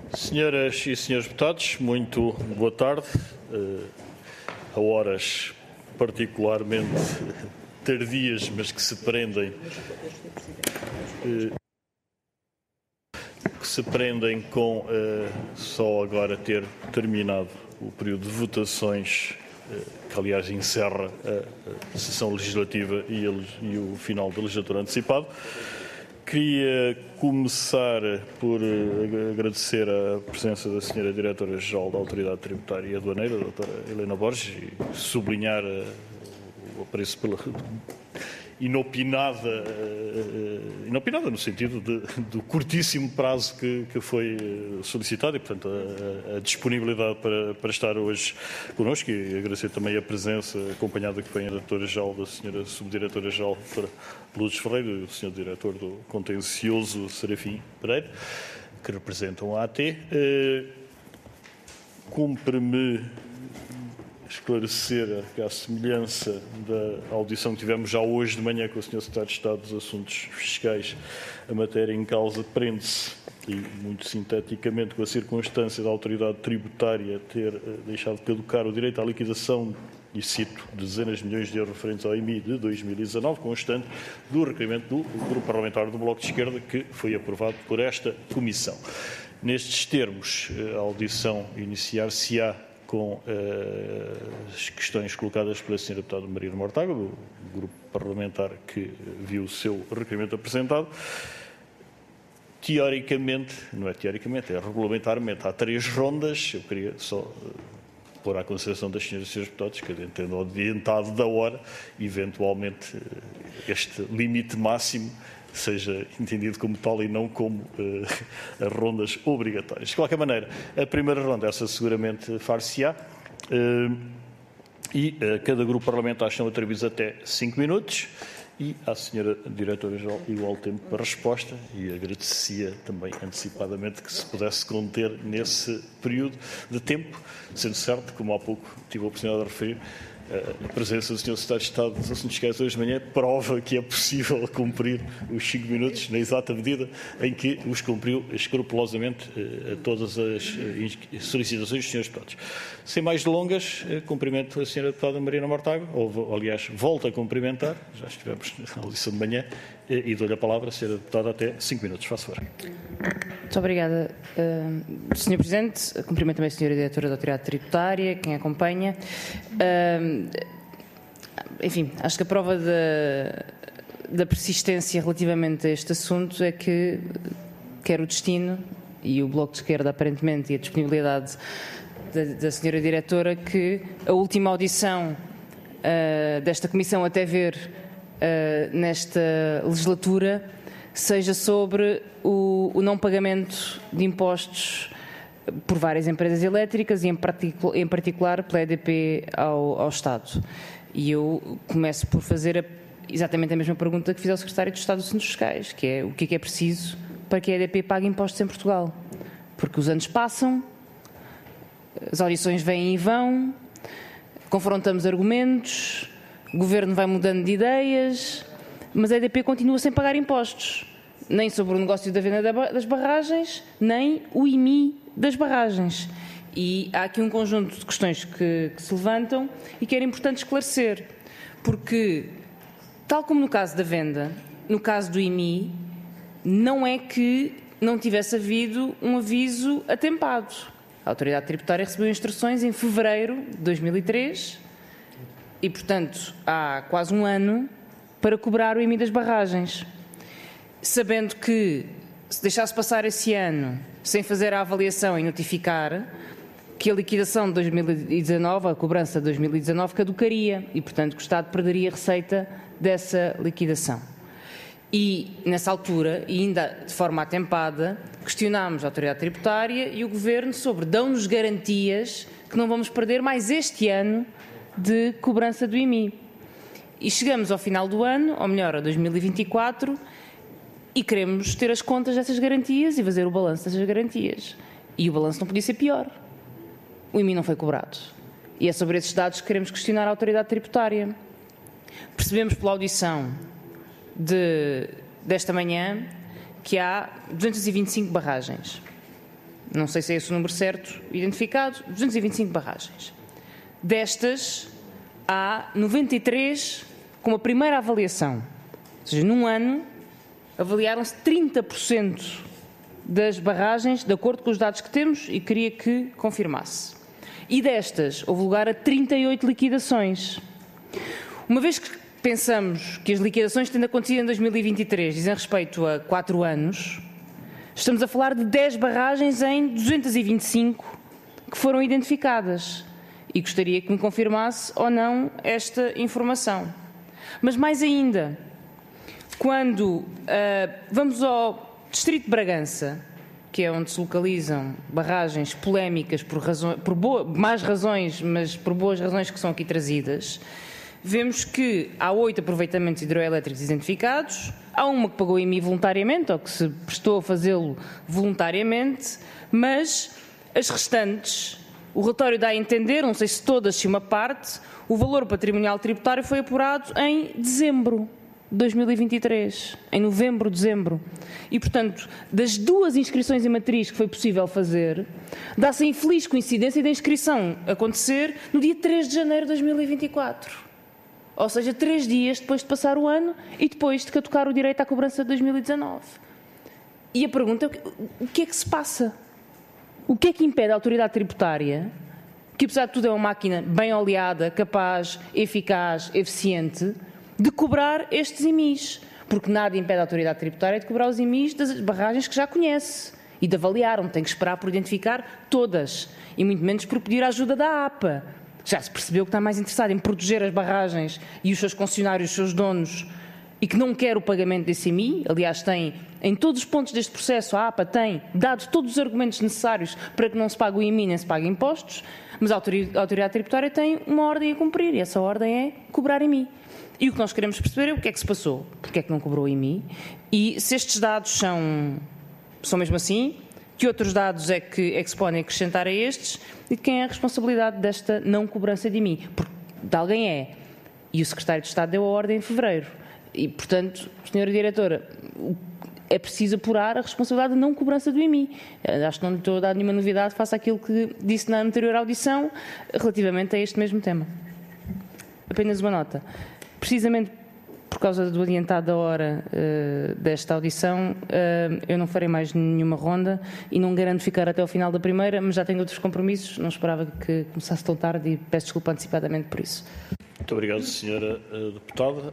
Senhoras e senhores deputados, muito boa tarde. A horas particularmente tardias, mas que se prendem com só agora ter terminado o período de votações, que aliás encerra a sessão legislativa e o final da legislatura antecipado. Queria começar por agradecer a presença da Sra. Diretora-Geral da Autoridade Tributária e Aduaneira, a Dra. Helena Borges, e sublinhar o apreço pela inopinada no sentido do curtíssimo prazo que foi solicitado e, portanto, a disponibilidade para estar hoje connosco, e agradecer também a presença acompanhada que vem a Diretora-Geral da Sra. Subdiretora-Geral Lourdes Ferreira e o Sr. Diretor do Contencioso Serafim Pereira, que representam a AT. Cumpre-me esclarecer que, à semelhança da audição que tivemos já hoje de manhã com o Sr. Secretário de Estado dos Assuntos Fiscais, a matéria em causa prende-se, e muito sinteticamente, com a circunstância da autoridade tributária ter deixado caducar o direito à liquidação, e cito, dezenas de milhões de euros referentes ao IMI de 2019, constante do requerimento do Grupo Parlamentar do Bloco de Esquerda, que foi aprovado por esta Comissão. Nestes termos, a audição iniciar-se-á com as questões colocadas pela Sra. Deputada Marina Mortágua, do grupo parlamentar que viu o seu requerimento apresentado. Teoricamente, não é teoricamente, é regulamentarmente, há 3 rondas. Eu queria só pôr à consideração das senhoras e senhores deputados que, tendo adiantado da hora, eventualmente este limite máximo seja entendido como tal e não como as rondas obrigatórias. De qualquer maneira, a primeira ronda, essa seguramente far-se-á, e a cada grupo parlamentar são atribuídos até 5 minutos, e à Sra. Diretora-Geral igual tempo para resposta, e agradecia também antecipadamente que se pudesse conter nesse período de tempo, sendo certo, como há pouco tive a oportunidade de referir, a presença do Sr. Secretário de Estado dos Assuntos Fiscais hoje de manhã prova que é possível cumprir os 5 minutos na exata medida em que os cumpriu escrupulosamente a todas as solicitações dos senhores deputados. Sem mais delongas, cumprimento a Sra. Deputada Marina Mortágua, ou aliás, volto a cumprimentar, já estivemos na audição de manhã, e dou-lhe a palavra, Sra. Deputada, até 5 minutos. Faço favor. Muito obrigada, Sr. Presidente. Cumprimento também a Sra. Diretora da Autoridade Tributária, quem acompanha. Enfim, acho que a prova da persistência relativamente a este assunto é que quer o destino e o Bloco de Esquerda, aparentemente, e a disponibilidade da Sra. Diretora, que a última audição desta Comissão até ver nesta legislatura seja sobre o não pagamento de impostos por várias empresas elétricas e em particular pela EDP ao Estado. E eu começo por fazer exatamente a mesma pergunta que fiz ao Secretário de Estado dos Assuntos Fiscais, que é o que é preciso para que a EDP pague impostos em Portugal. Porque os anos passam, as audições vêm e vão, confrontamos argumentos, o Governo vai mudando de ideias, mas a EDP continua sem pagar impostos, nem sobre o negócio da venda das barragens, nem o IMI das barragens. E há aqui um conjunto de questões que se levantam e que era importante esclarecer, porque, tal como no caso da venda, no caso do IMI, não é que não tivesse havido um aviso atempado. A Autoridade Tributária recebeu instruções em fevereiro de 2003 e, portanto, há quase um ano para cobrar o IMI das barragens. Sabendo que, se deixasse passar esse ano sem fazer a avaliação e notificar, que a liquidação de 2019, a cobrança de 2019, caducaria e, portanto, que o Estado perderia receita dessa liquidação. E, nessa altura, e ainda de forma atempada, questionámos a Autoridade Tributária e o Governo sobre dão-nos garantias que não vamos perder mais este ano de cobrança do IMI. E chegamos ao final do ano, ou melhor, a 2024, e queremos ter as contas dessas garantias e fazer o balanço dessas garantias. E o balanço não podia ser pior. O IMI não foi cobrado. E é sobre esses dados que queremos questionar a Autoridade Tributária. Percebemos pela audição desta manhã que há 225 barragens. não sei se é esse o número certo identificado, 225 barragens. Destas, há 93 com a primeira avaliação. Ou seja, num ano, avaliaram-se 30% das barragens, de acordo com os dados que temos, e queria que confirmasse. E destas, houve lugar a 38 liquidações. Uma vez que pensamos que as liquidações tendo acontecido em 2023 dizem respeito a 4 anos, estamos a falar de 10 barragens em 225 que foram identificadas. E gostaria que me confirmasse ou não esta informação. Mas mais ainda, quando vamos ao Distrito de Bragança, que é onde se localizam barragens polémicas por más razões, mas por boas razões que são aqui trazidas, vemos que há 8 aproveitamentos hidroelétricos identificados, há uma que pagou IMI voluntariamente, ou que se prestou a fazê-lo voluntariamente, mas as restantes, o relatório dá a entender, não sei se todas, se uma parte, o valor patrimonial tributário foi apurado em dezembro de 2023, em novembro, dezembro. E, portanto, das 2 inscrições em matriz que foi possível fazer, dá-se a infeliz coincidência da inscrição acontecer no dia 3 de janeiro de 2024. Ou seja, 3 dias depois de passar o ano e depois de caducar o direito à cobrança de 2019. E a pergunta é, o que é que se passa? O que é que impede a autoridade tributária, que apesar de tudo é uma máquina bem oleada, capaz, eficaz, eficiente, de cobrar estes IMIs? Porque nada impede a autoridade tributária de cobrar os IMIs das barragens que já conhece e de avaliar, onde tem que esperar por identificar todas, e muito menos por pedir a ajuda da APA. Já se percebeu que está mais interessado em proteger as barragens e os seus concessionários, os seus donos, e que não quer o pagamento desse IMI. Aliás, tem, em todos os pontos deste processo, a APA tem dado todos os argumentos necessários para que não se pague o IMI nem se pague impostos, mas a autoridade tributária tem uma ordem a cumprir, e essa ordem é cobrar IMI. E o que nós queremos perceber é o que é que se passou, porque é que não cobrou o IMI, e se estes dados são mesmo assim, que outros dados é que se podem acrescentar a estes, e de quem é a responsabilidade desta não cobrança de IMI, porque de alguém é, e o Secretário de Estado deu a ordem em fevereiro, e portanto, Sra. Diretora, é preciso apurar a responsabilidade de não cobrança do IMI. Acho que não lhe estou a dar nenhuma novidade face àquilo que disse na anterior audição relativamente a este mesmo tema. Apenas uma nota. Precisamente por causa do adiantado da hora desta audição, eu não farei mais nenhuma ronda e não garanto ficar até ao final da primeira, mas já tenho outros compromissos, não esperava que começasse tão tarde e peço desculpa antecipadamente por isso. Muito obrigado, Sra. Deputada.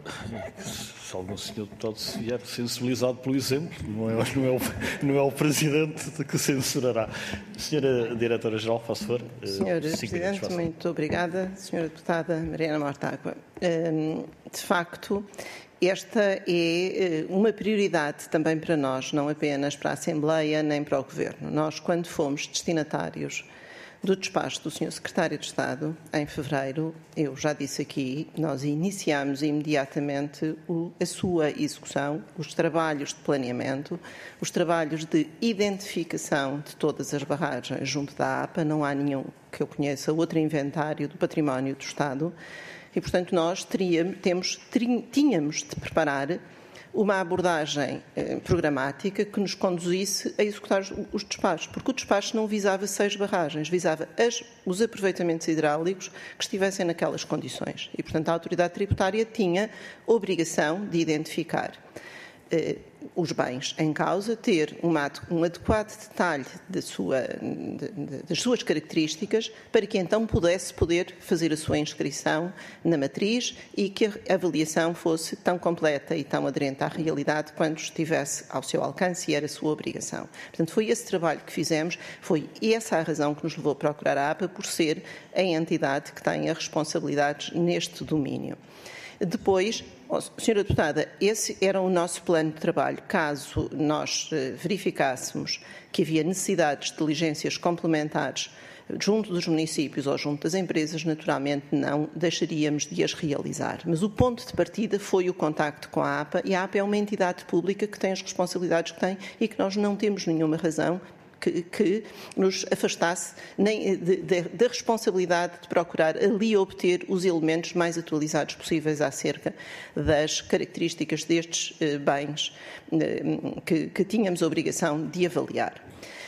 Se algum Sr. Deputado se vier sensibilizado pelo exemplo, não é o Presidente que censurará. Sra. Diretora-Geral, faço favor. Sr. Presidente, muito obrigada. Sra. Deputada Mariana Mortágua. De facto, esta é uma prioridade também para nós, não apenas para a Assembleia nem para o Governo. Nós, quando fomos destinatários do despacho do Sr. Secretário de Estado, em fevereiro, eu já disse aqui, nós iniciámos imediatamente a sua execução, os trabalhos de planeamento, os trabalhos de identificação de todas as barragens junto da APA, não há nenhum que eu conheça outro inventário do património do Estado, e, portanto, nós tínhamos de preparar uma abordagem programática que nos conduzisse a executar os despachos, porque o despacho não visava 6 barragens, visava os aproveitamentos hidráulicos que estivessem naquelas condições. E, portanto, a autoridade tributária tinha obrigação de identificar os bens em causa, ter um adequado detalhe das suas características, para que então pudesse fazer a sua inscrição na matriz e que a avaliação fosse tão completa e tão aderente à realidade quanto estivesse ao seu alcance e era a sua obrigação. Portanto, foi esse trabalho que fizemos, foi essa a razão que nos levou a procurar a APA, por ser a entidade que tem as responsabilidades neste domínio. Depois, Sra. Deputada, esse era o nosso plano de trabalho. Caso nós verificássemos que havia necessidades de diligências complementares junto dos municípios ou junto das empresas, naturalmente não deixaríamos de as realizar. Mas o ponto de partida foi o contacto com a APA, e a APA é uma entidade pública que tem as responsabilidades que tem e que nós não temos nenhuma razão que nos afastasse nem da responsabilidade de procurar ali obter os elementos mais atualizados possíveis acerca das características destes bens que tínhamos a obrigação de avaliar.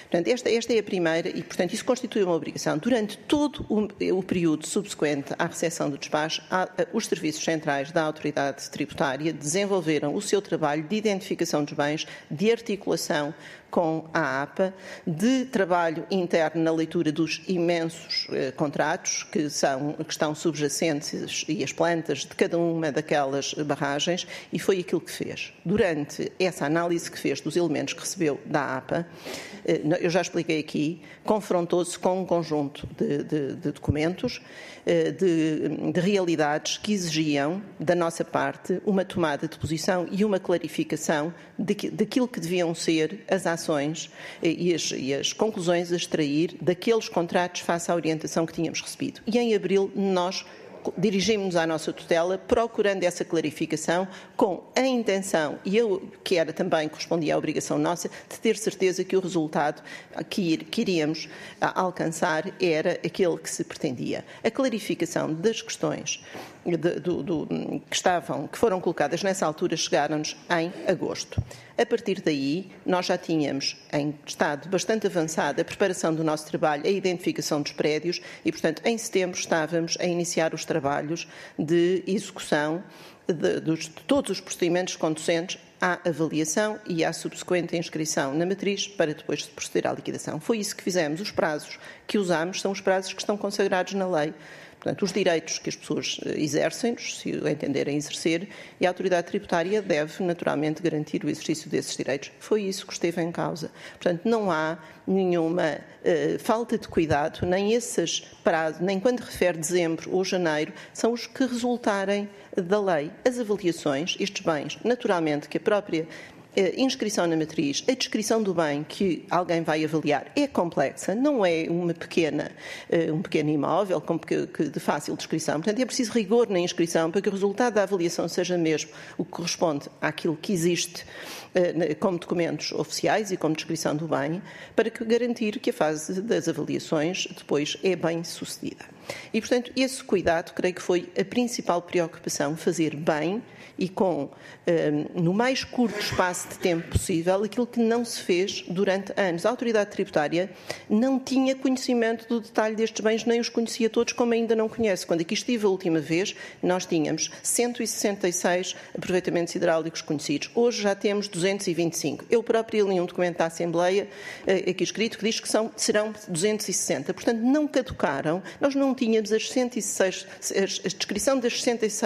Portanto, esta é a primeira e, portanto, isso constitui uma obrigação. Durante todo o período subsequente à recepção do despacho, os serviços centrais da autoridade tributária desenvolveram o seu trabalho de identificação dos bens, de articulação com a APA, de trabalho interno na leitura dos imensos contratos que estão subjacentes e as plantas de cada uma daquelas barragens, e foi aquilo que fez. Durante essa análise que fez dos elementos que recebeu da APA, eu já expliquei aqui, confrontou-se com um conjunto de documentos, de realidades que exigiam, da nossa parte, uma tomada de posição e uma clarificação daquilo que deviam ser as ações e as conclusões a extrair daqueles contratos face à orientação que tínhamos recebido. E em abril nós dirigimos-nos à nossa tutela procurando essa clarificação com a intenção, e eu que era também, correspondia à obrigação nossa, de ter certeza que o resultado que iríamos alcançar era aquele que se pretendia. A clarificação das questões que foram colocadas nessa altura chegaram-nos em agosto. A partir daí, nós já tínhamos em estado bastante avançado a preparação do nosso trabalho, a identificação dos prédios e, portanto, em setembro estávamos a iniciar os trabalhos de execução de todos os procedimentos conducentes à avaliação e à subsequente inscrição na matriz para depois se proceder à liquidação. Foi isso que fizemos. Os prazos que usamos são os prazos que estão consagrados na lei. Portanto, os direitos que as pessoas exercem-nos, se o entenderem exercer, e a autoridade tributária deve, naturalmente, garantir o exercício desses direitos. Foi isso que esteve em causa. Portanto, não há nenhuma falta de cuidado, nem esses prazos, nem quando refere dezembro ou janeiro, são os que resultarem da lei. As avaliações, estes bens, naturalmente, que a própria inscrição na matriz, a descrição do bem que alguém vai avaliar é complexa, não é um pequeno imóvel de fácil descrição. Portanto, é preciso rigor na inscrição para que o resultado da avaliação seja mesmo o que corresponde àquilo que existe como documentos oficiais e como descrição do bem, para garantir que a fase das avaliações depois é bem sucedida. E, portanto, esse cuidado, creio que foi a principal preocupação, fazer bem e no mais curto espaço de tempo possível, aquilo que não se fez durante anos. A autoridade tributária não tinha conhecimento do detalhe destes bens, nem os conhecia todos, como ainda não conhece. Quando aqui estive a última vez, nós tínhamos 166 aproveitamentos hidráulicos conhecidos. Hoje já temos 225. Eu próprio li um documento da Assembleia, aqui escrito, que diz que serão 260. Portanto, não caducaram. Nós não tínhamos a descrição das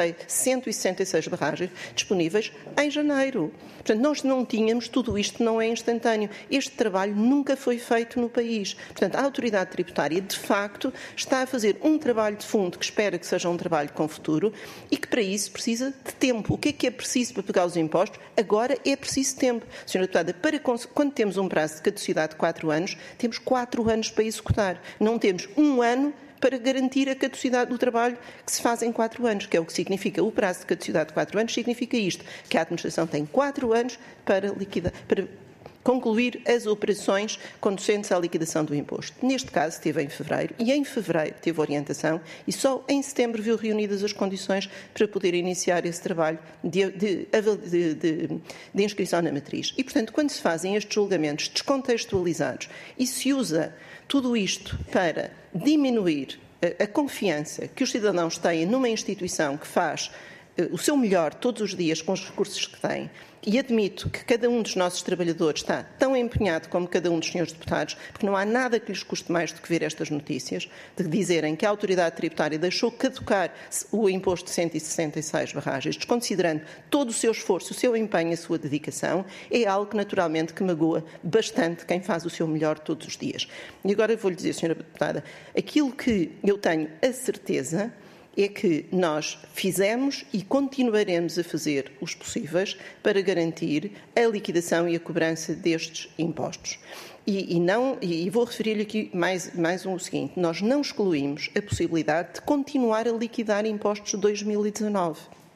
166 barragens disponíveis em janeiro. Portanto, nós não tínhamos, tudo isto não é instantâneo. Este trabalho nunca foi feito no país. Portanto, a autoridade tributária, de facto, está a fazer um trabalho de fundo que espera que seja um trabalho com futuro e que, para isso, precisa de tempo. O que é preciso para pagar os impostos? Agora é preciso tempo. Senhora Deputada, quando temos um prazo de caducidade de 4 anos, temos 4 anos para executar. Não temos um ano para garantir a caducidade do trabalho que se faz em 4 anos, que é o que significa o prazo de caducidade de 4 anos, significa isto, que a administração tem 4 anos para concluir as operações conducentes à liquidação do imposto. Neste caso, esteve em fevereiro, e em fevereiro teve orientação, e só em setembro viu reunidas as condições para poder iniciar esse trabalho de inscrição na matriz. E, portanto, quando se fazem estes julgamentos descontextualizados e se usa tudo isto para diminuir a confiança que os cidadãos têm numa instituição que faz o seu melhor todos os dias com os recursos que tem, e admito que cada um dos nossos trabalhadores está tão empenhado como cada um dos senhores deputados, porque não há nada que lhes custe mais do que ver estas notícias, de dizerem que a autoridade tributária deixou caducar o imposto de 166 barragens, desconsiderando todo o seu esforço, o seu empenho, a sua dedicação, é algo que naturalmente que magoa bastante quem faz o seu melhor todos os dias. E agora vou-lhe dizer, senhora deputada, aquilo que eu tenho a certeza é que nós fizemos e continuaremos a fazer os possíveis para garantir a liquidação e a cobrança destes impostos. E vou referir-lhe aqui mais o seguinte, nós não excluímos a possibilidade de continuar a liquidar impostos de 2019.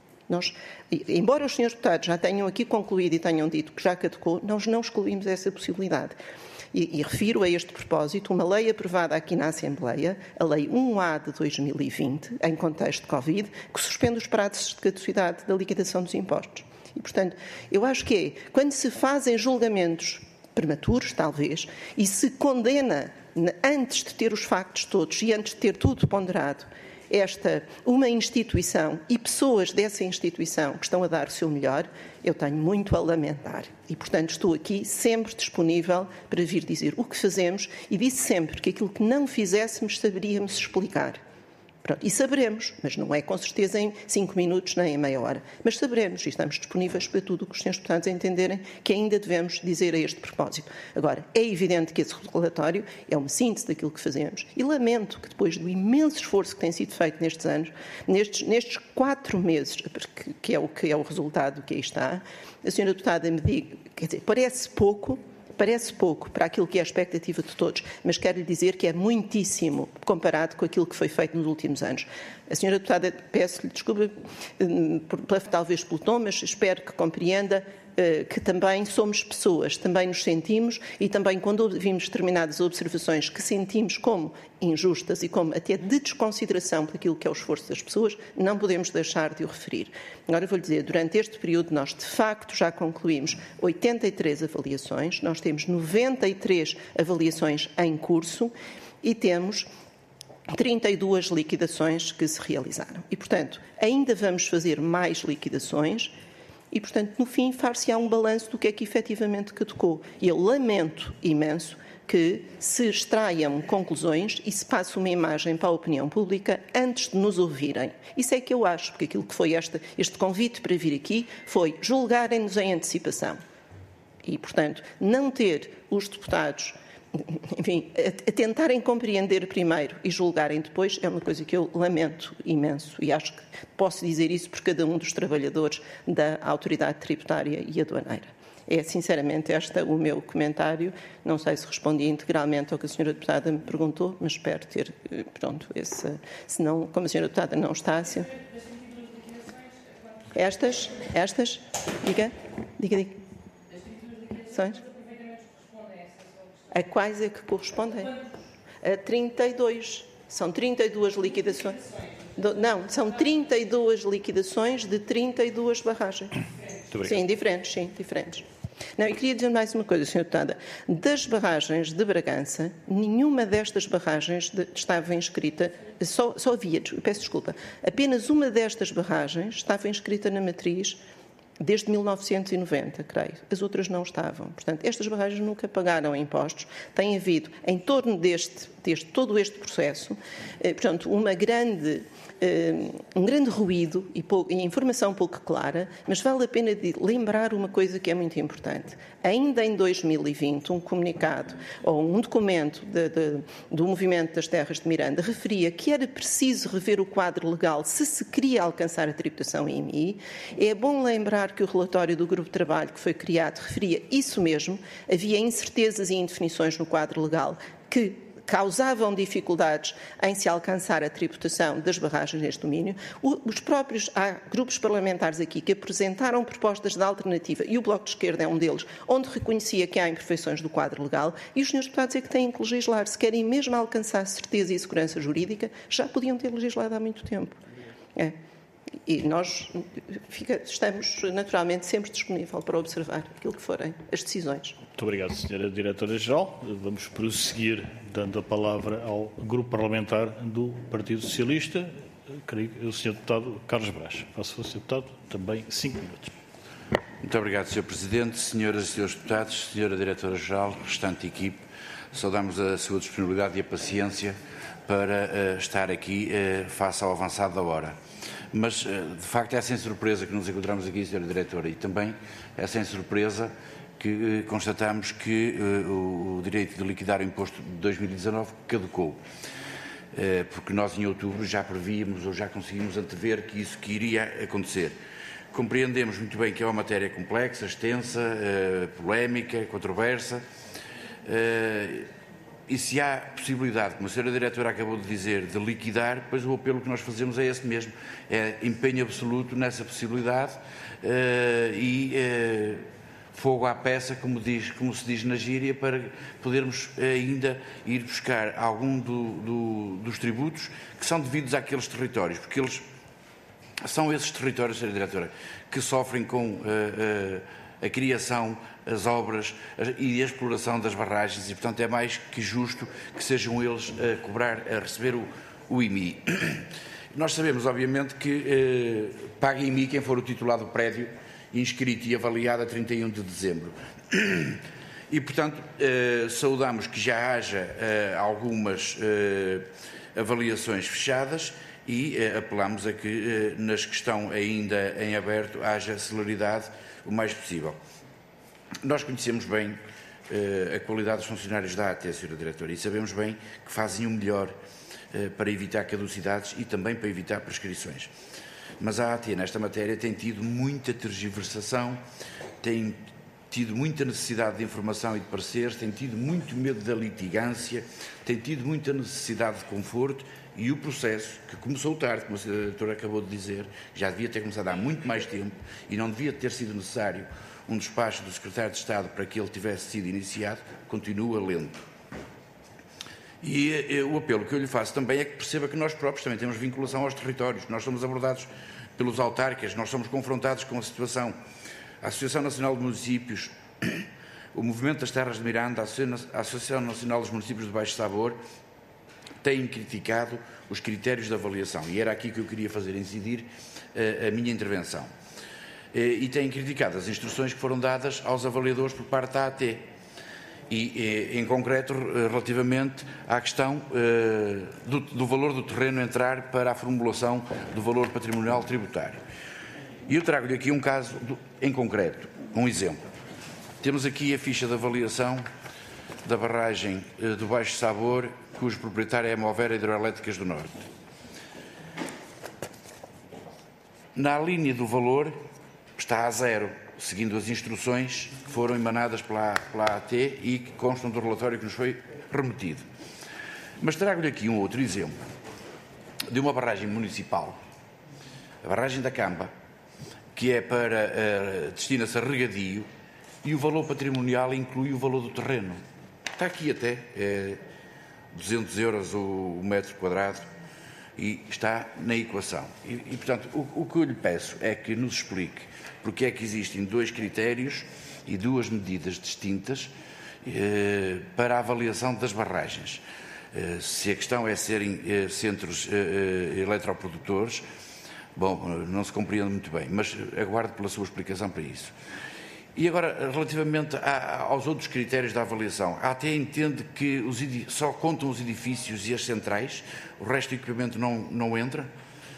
Embora os senhores deputados já tenham aqui concluído e tenham dito que já caducou, nós não excluímos essa possibilidade. E refiro a este propósito uma lei aprovada aqui na Assembleia, a Lei 1A de 2020, em contexto de Covid, que suspende os prazos de caducidade da liquidação dos impostos. E, portanto, eu acho que quando se fazem julgamentos prematuros, talvez, e se condena, antes de ter os factos todos e antes de ter tudo ponderado, uma instituição e pessoas dessa instituição que estão a dar o seu melhor, eu tenho muito a lamentar. E, portanto, estou aqui sempre disponível para vir dizer o que fazemos e disse sempre que aquilo que não fizéssemos saberíamos explicar. Pronto, e saberemos, mas não é com certeza em 5 minutos nem em meia hora. Mas saberemos e estamos disponíveis para tudo o que os senhores deputados entenderem que ainda devemos dizer a este propósito. Agora, é evidente que esse relatório é uma síntese daquilo que fazemos e lamento que depois do imenso esforço que tem sido feito nestes anos, nestes 4 meses, que é o resultado que aí está, a senhora deputada me diga, quer dizer, parece pouco para aquilo que é a expectativa de todos, mas quero lhe dizer que é muitíssimo comparado com aquilo que foi feito nos últimos anos. A senhora deputada, peço-lhe desculpa, talvez pelo tom, mas espero que compreenda que também somos pessoas, também nos sentimos e também quando ouvimos determinadas observações que sentimos como injustas e como até de desconsideração por aquilo que é o esforço das pessoas, não podemos deixar de o referir. Agora eu vou-lhe dizer, durante este período nós de facto já concluímos 83 avaliações, nós temos 93 avaliações em curso e temos 32 liquidações que se realizaram. E, portanto, ainda vamos fazer mais liquidações e, portanto, no fim, far-se-á um balanço do que é que efetivamente caducou. E eu lamento imenso que se extraiam conclusões e se passe uma imagem para a opinião pública antes de nos ouvirem. Isso é que eu acho, porque aquilo que foi este convite para vir aqui foi julgarem-nos em antecipação. E, portanto, não ter os deputados, enfim, a tentarem compreender primeiro e julgarem depois é uma coisa que eu lamento imenso e acho que posso dizer isso por cada um dos trabalhadores da autoridade tributária e aduaneira. É sinceramente o meu comentário. Não sei se respondi integralmente ao que a senhora deputada me perguntou, mas espero ter, se não, como a senhora deputada não está... Estas? Diga. A quais é que correspondem? A 32. São 32 liquidações. Não, são 32 liquidações de 32 barragens. Sim, diferentes. Não, eu queria dizer mais uma coisa, Sra. Deputada. Das barragens de Bragança, nenhuma destas barragens estava inscrita, só havia, peço desculpa, apenas uma destas barragens estava inscrita na matriz desde 1990, creio. As outras não estavam. Portanto, estas barragens nunca pagaram impostos. Tem havido, em torno todo este processo, portanto, um grande ruído e informação pouco clara, mas vale a pena lembrar uma coisa que é muito importante. Ainda em 2020, um comunicado ou um documento do Movimento das Terras de Miranda referia que era preciso rever o quadro legal se queria alcançar a tributação IMI. É bom lembrar que o relatório do grupo de trabalho que foi criado referia isso mesmo. Havia incertezas e indefinições no quadro legal que causavam dificuldades em se alcançar a tributação das barragens neste domínio. Há grupos parlamentares aqui que apresentaram propostas de alternativa, e o Bloco de Esquerda é um deles, onde reconhecia que há imperfeições do quadro legal, e os senhores deputados é que têm que legislar. Se querem mesmo alcançar certeza e segurança jurídica, já podiam ter legislado há muito tempo. E nós estamos, naturalmente, sempre disponíveis para observar aquilo que forem as decisões. Muito obrigado, Sra. Diretora-Geral. Vamos prosseguir dando a palavra ao Grupo Parlamentar do Partido Socialista, creio que o Sr. Deputado Carlos Brás. Faço ao Sr. Deputado também 5 minutos. Muito obrigado, Sr. Presidente, Senhoras e Srs. Deputados, Sra. Diretora-Geral, restante equipe, saudamos a sua disponibilidade e a paciência para estar aqui face ao avançado da hora. Mas, de facto, é sem surpresa que nos encontramos aqui, Sra. Diretora, e também é sem surpresa que constatamos que o direito de liquidar o imposto de 2019 caducou. Porque nós, em outubro, já prevíamos ou já conseguimos antever que isso iria acontecer. Compreendemos muito bem que é uma matéria complexa, extensa, polémica, controversa. E se há possibilidade, como a Sra. Diretora acabou de dizer, de liquidar, pois o apelo que nós fazemos é esse mesmo, é empenho absoluto nessa possibilidade fogo à peça, como se diz na gíria, para podermos ainda ir buscar algum dos tributos que são devidos àqueles territórios, porque eles são esses territórios, Sra. Diretora, que sofrem com a criação, as obras e a exploração das barragens, e, portanto, é mais que justo que sejam eles a receber o IMI. Nós sabemos, obviamente, que paga IMI quem for o titular do prédio inscrito e avaliado a 31 de dezembro. E, portanto, saudamos que já haja algumas avaliações fechadas e apelamos a que, nas que estão ainda em aberto, haja celeridade o mais possível. Nós conhecemos bem a qualidade dos funcionários da AT, Sra. Diretora, e sabemos bem que fazem o melhor para evitar caducidades e também para evitar prescrições. Mas a AT, nesta matéria, tem tido muita tergiversação, tem tido muita necessidade de informação e de pareceres, tem tido muito medo da litigância, tem tido muita necessidade de conforto e o processo, que começou tarde, como a Sra. Diretora acabou de dizer, já devia ter começado há muito mais tempo e não devia ter sido necessário um despacho do Secretário de Estado para que ele tivesse sido iniciado, continua lento. E o apelo que eu lhe faço também é que perceba que nós próprios também temos vinculação aos territórios, nós somos abordados pelos autarcas, nós somos confrontados com a situação. A Associação Nacional de Municípios, o Movimento das Terras de Miranda, a Associação Nacional dos Municípios de Baixo Sabor, têm criticado os critérios de avaliação. E era aqui que eu queria fazer incidir a minha intervenção. E têm criticado as instruções que foram dadas aos avaliadores por parte da AT. E, em concreto, relativamente à questão do valor do terreno entrar para a formulação do valor patrimonial tributário. E eu trago-lhe aqui um caso em concreto, um exemplo. Temos aqui a ficha de avaliação da barragem do Baixo Sabor, cujo proprietário é a Movera Hidroelétricas do Norte. Na linha do valor está a zero, seguindo as instruções que foram emanadas pela AT e que constam do relatório que nos foi remetido. Mas trago-lhe aqui um outro exemplo de uma barragem municipal, a barragem da Camba, que é destina-se a regadio e o valor patrimonial inclui o valor do terreno. Está aqui até 200 euros o metro quadrado e está na equação. E portanto, o que eu lhe peço é que nos explique porque é que existem dois critérios e duas medidas distintas para a avaliação das barragens. Se a questão é serem centros eletroprodutores, bom, não se compreende muito bem, mas aguardo pela sua explicação para isso. E agora, relativamente aos outros critérios da avaliação, a AT entende que só contam os edifícios e as centrais, o resto do equipamento não entra?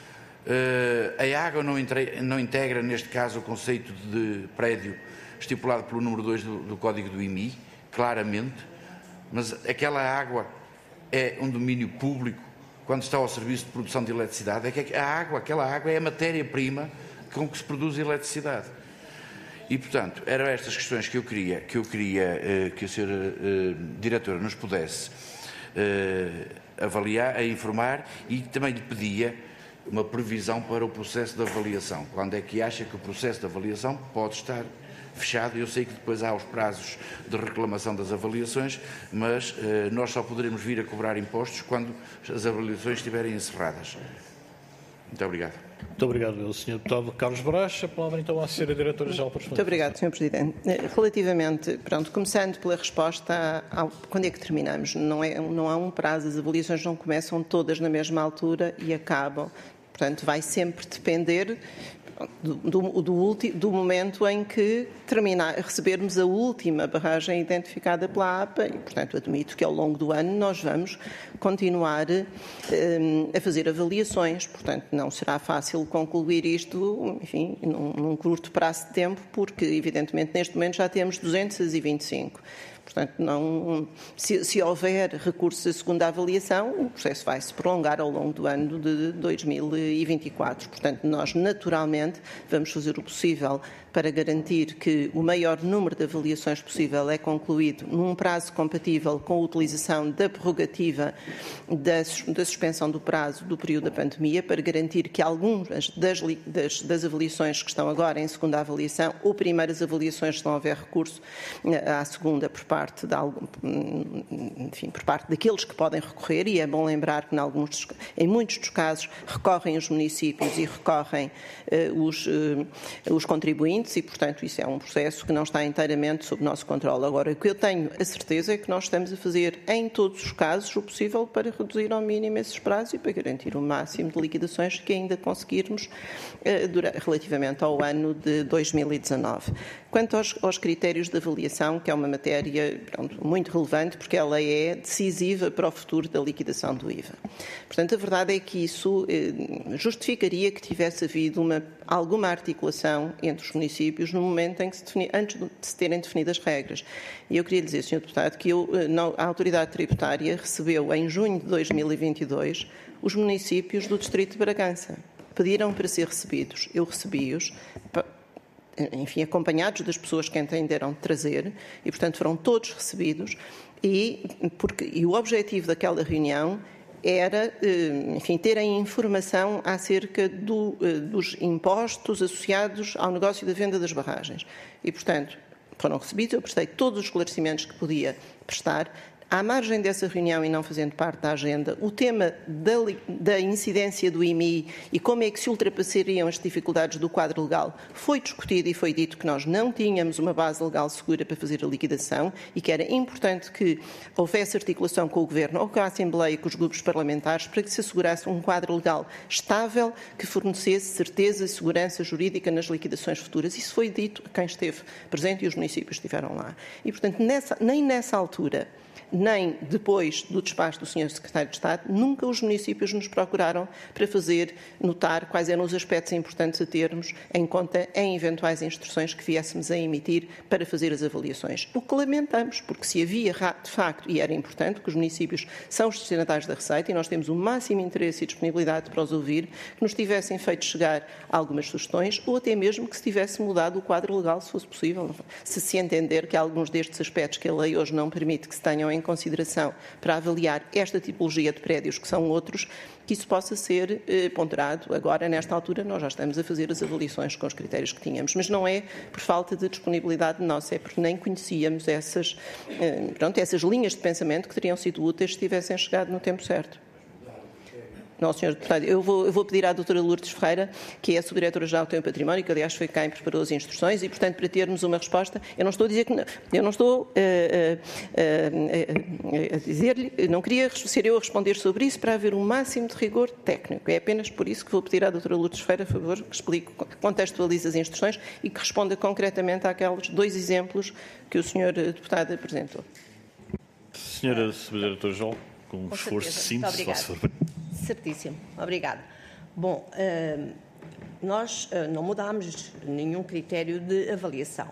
A água não integra, neste caso, o conceito de prédio estipulado pelo número 2 do Código do IMI, claramente, mas aquela água é um domínio público quando está ao serviço de produção de eletricidade, é que aquela água é a matéria-prima com que se produz eletricidade. E, portanto, eram estas questões que eu queria que a Sra. Diretora nos pudesse avaliar, informar, e também lhe pedia uma previsão para o processo de avaliação. Quando é que acha que o processo de avaliação pode estar fechado? Eu sei que depois há os prazos de reclamação das avaliações, mas nós só poderemos vir a cobrar impostos quando as avaliações estiverem encerradas. Muito obrigado. Muito obrigado, Sr. Deputado Carlos Brás. A palavra então à Sra. Diretora-Geral para responder. Muito obrigado, Sr. Presidente. Relativamente, começando pela resposta, quando é que terminamos? Não há um prazo, as avaliações não começam todas na mesma altura e acabam. Portanto, vai sempre depender do momento em que recebermos a última barragem identificada pela APA e, portanto, admito que ao longo do ano nós vamos continuar a fazer avaliações. Portanto, não será fácil concluir isto, enfim, num curto prazo de tempo, porque, evidentemente, neste momento já temos 225. Portanto, se houver recursos à segunda avaliação, o processo vai se prolongar ao longo do ano de 2024. Portanto, nós naturalmente vamos fazer o possível para garantir que o maior número de avaliações possível é concluído num prazo compatível com a utilização da prerrogativa da suspensão do prazo do período da pandemia, para garantir que algumas das avaliações que estão agora em segunda avaliação ou primeiras avaliações, se não houver recurso à segunda por parte daqueles que podem recorrer, e é bom lembrar que em muitos dos casos recorrem os municípios e recorrem os contribuintes, limites e, portanto, isso é um processo que não está inteiramente sob nosso controle. Agora, o que eu tenho a certeza é que nós estamos a fazer, em todos os casos, o possível para reduzir ao mínimo esses prazos e para garantir o máximo de liquidações que ainda conseguirmos relativamente ao ano de 2019. Quanto aos critérios de avaliação, que é uma matéria muito relevante, porque ela é decisiva para o futuro da liquidação do IVA. Portanto, a verdade é que isso justificaria que tivesse havido alguma articulação entre os municípios no momento em que antes de se terem definido as regras. E eu queria dizer, Sr. Deputado, que a Autoridade Tributária recebeu em junho de 2022 os municípios do Distrito de Bragança. Pediram para ser recebidos. Eu recebi-os, enfim, acompanhados das pessoas que entenderam trazer, e, portanto, foram todos recebidos, e o objetivo daquela reunião era, enfim, terem informação acerca dos impostos associados ao negócio da venda das barragens. E, portanto, foram recebidos, eu prestei todos os esclarecimentos que podia prestar. À margem dessa reunião e não fazendo parte da agenda, o tema da incidência do IMI e como é que se ultrapassariam as dificuldades do quadro legal foi discutido e foi dito que nós não tínhamos uma base legal segura para fazer a liquidação e que era importante que houvesse articulação com o Governo ou com a Assembleia e com os grupos parlamentares para que se assegurasse um quadro legal estável que fornecesse certeza e segurança jurídica nas liquidações futuras. Isso foi dito a quem esteve presente e os municípios estiveram lá. E, portanto, nem nessa altura, nem depois do despacho do Sr. Secretário de Estado, nunca os municípios nos procuraram para fazer notar quais eram os aspectos importantes a termos em conta em eventuais instruções que viéssemos a emitir para fazer as avaliações. O que lamentamos, porque se havia, de facto, e era importante, que os municípios são os destinatários da Receita e nós temos o máximo interesse e disponibilidade para os ouvir, que nos tivessem feito chegar algumas sugestões ou até mesmo que se tivesse mudado o quadro legal, se fosse possível, se entender que alguns destes aspectos que a lei hoje não permite que se tenham em consideração para avaliar esta tipologia de prédios, que são outros, que isso possa ser ponderado. Agora, nesta altura, nós já estamos a fazer as avaliações com os critérios que tínhamos, mas não é por falta de disponibilidade nossa, é porque nem conhecíamos essas linhas de pensamento que teriam sido úteis se tivessem chegado no tempo certo. Não, Sr. Deputado, eu vou pedir à doutora Lourdes Ferreira, que é a Subdiretora-Geral do Tempo e Património, que aliás foi quem preparou as instruções, e, portanto, para termos uma resposta, eu não estou a dizer que eu não estou a dizer-lhe, não queria ser eu a responder sobre isso para haver um máximo de rigor técnico. É apenas por isso que vou pedir à doutora Lourdes Ferreira, por favor, que explique, contextualize as instruções e que responda concretamente àqueles 2 exemplos que o Sr. Deputado apresentou. Senhora Subdiretora-Geral, com um esforço simples, se for. Certíssimo. Obrigada. Bom, nós não mudámos nenhum critério de avaliação.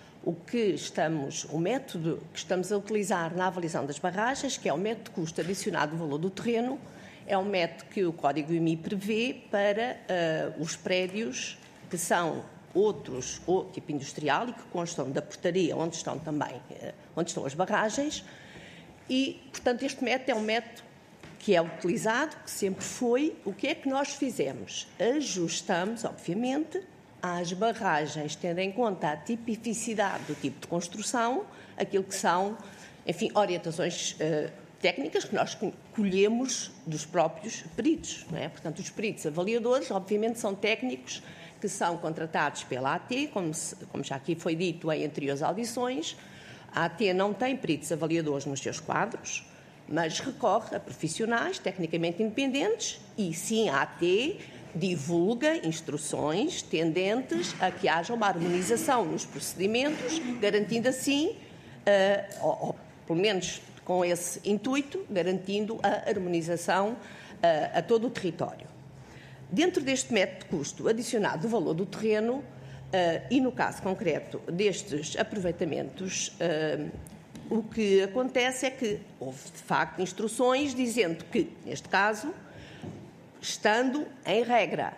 O método que estamos a utilizar na avaliação das barragens, que é o método de custo adicionado do valor do terreno, é um método que o Código IMI prevê para os prédios que são outros, ou tipo industrial, e que constam da portaria onde estão as barragens. E, portanto, este método é um método que é utilizado, que sempre foi. O que é que nós fizemos? Ajustamos, obviamente, às barragens, tendo em conta a tipificidade do tipo de construção, aquilo que são, enfim, orientações técnicas que nós colhemos dos próprios peritos, não é? Portanto, os peritos avaliadores, obviamente, são técnicos que são contratados pela AT, como já aqui foi dito em anteriores audições. A AT não tem peritos avaliadores nos seus quadros, mas recorre a profissionais tecnicamente independentes e, sim, a AT divulga instruções tendentes a que haja uma harmonização nos procedimentos, garantindo assim, ou pelo menos com esse intuito, garantindo a harmonização a todo o território. Dentro deste método de custo adicionado do valor do terreno, e no caso concreto destes aproveitamentos, o que acontece é que houve, de facto, instruções dizendo que, neste caso, estando em regra,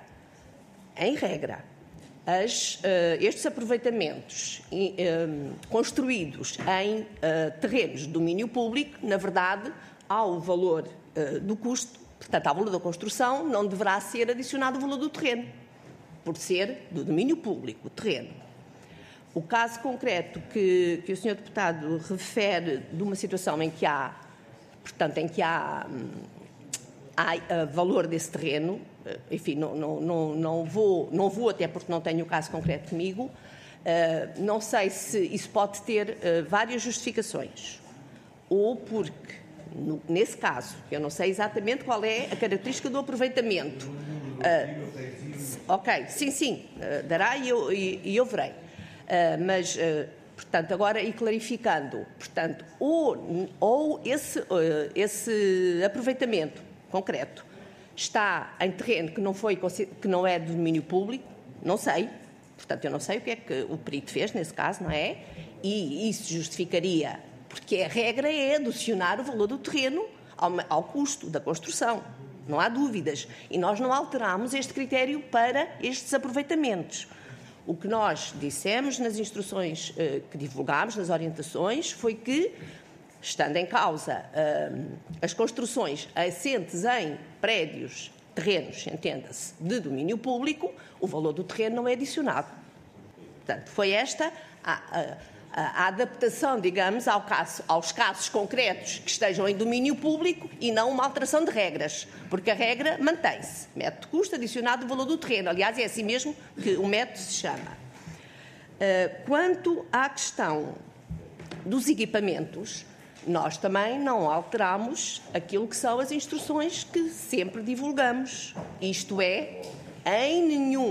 estes aproveitamentos construídos em terrenos de domínio público, na verdade, ao valor do custo, portanto, ao valor da construção, não deverá ser adicionado o valor do terreno, por ser do domínio público, o terreno. O caso concreto que o Sr. Deputado refere de uma situação em que há valor desse terreno, enfim, não vou até porque não tenho o caso concreto comigo, Não sei se isso pode ter várias justificações. Ou porque, nesse caso, eu não sei exatamente qual é a característica do aproveitamento. Ok, sim, dará e eu verei. Mas, portanto, agora e clarificando, portanto, ou esse aproveitamento concreto está em terreno que não é de domínio público, não sei. Portanto, eu não sei o que é que o perito fez nesse caso, não é? E isso justificaria, porque a regra é adicionar o valor do terreno ao custo da construção. Não há dúvidas. E nós não alteramos este critério para estes aproveitamentos. O que nós dissemos nas instruções que divulgámos, nas orientações, foi que, estando em causa as construções assentes em prédios, terrenos, entenda-se, de domínio público, o valor do terreno não é adicionado. Portanto, foi esta a adaptação, digamos, aos casos concretos que estejam em domínio público e não uma alteração de regras, porque a regra mantém-se. Método de custo adicionado o valor do terreno. Aliás, é assim mesmo que o método se chama. Quanto à questão dos equipamentos, nós também não alteramos aquilo que são as instruções que sempre divulgamos. Isto é, em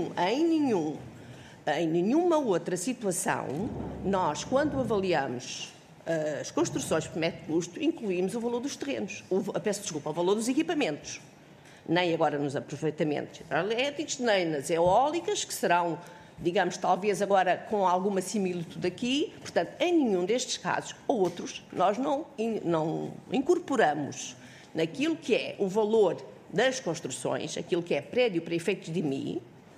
nenhuma outra situação, nós, quando avaliamos as construções por método de custo, incluímos o valor dos terrenos, o valor dos equipamentos. Nem agora nos aproveitamentos elétricos, nem nas eólicas, que serão, digamos, talvez agora com alguma similitude aqui. Portanto, em nenhum destes casos ou outros, nós não incorporamos naquilo que é o valor das construções, aquilo que é prédio para efeitos de IMI,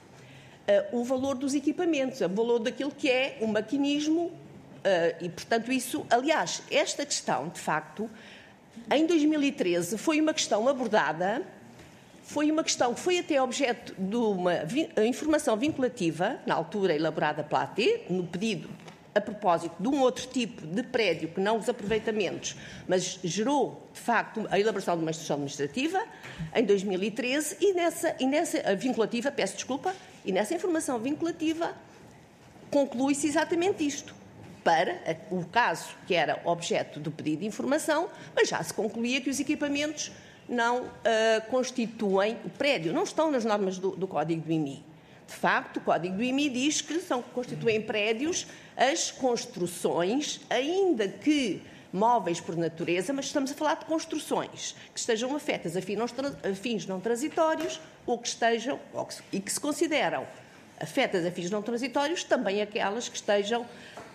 o valor dos equipamentos, o valor daquilo que é o maquinismo e, portanto, isso... Aliás, esta questão, de facto, em 2013 foi uma questão abordada, foi uma questão que foi até objeto de uma informação vinculativa, na altura elaborada pela AT, no pedido a propósito de um outro tipo de prédio que não os aproveitamentos, mas gerou, de facto, a elaboração de uma instrução administrativa em 2013 e nessa vinculativa, peço desculpa, e nessa informação vinculativa conclui-se exatamente isto. Para o caso que era objeto do pedido de informação, mas já se concluía que os equipamentos não constituem o prédio, não estão nas normas do Código do IMI. De facto, o Código do IMI diz que constituem prédios as construções, ainda que móveis por natureza, mas estamos a falar de construções que estejam afetas a fins não transitórios ou que estejam, e que se consideram afetas a fins não transitórios, também aquelas que estejam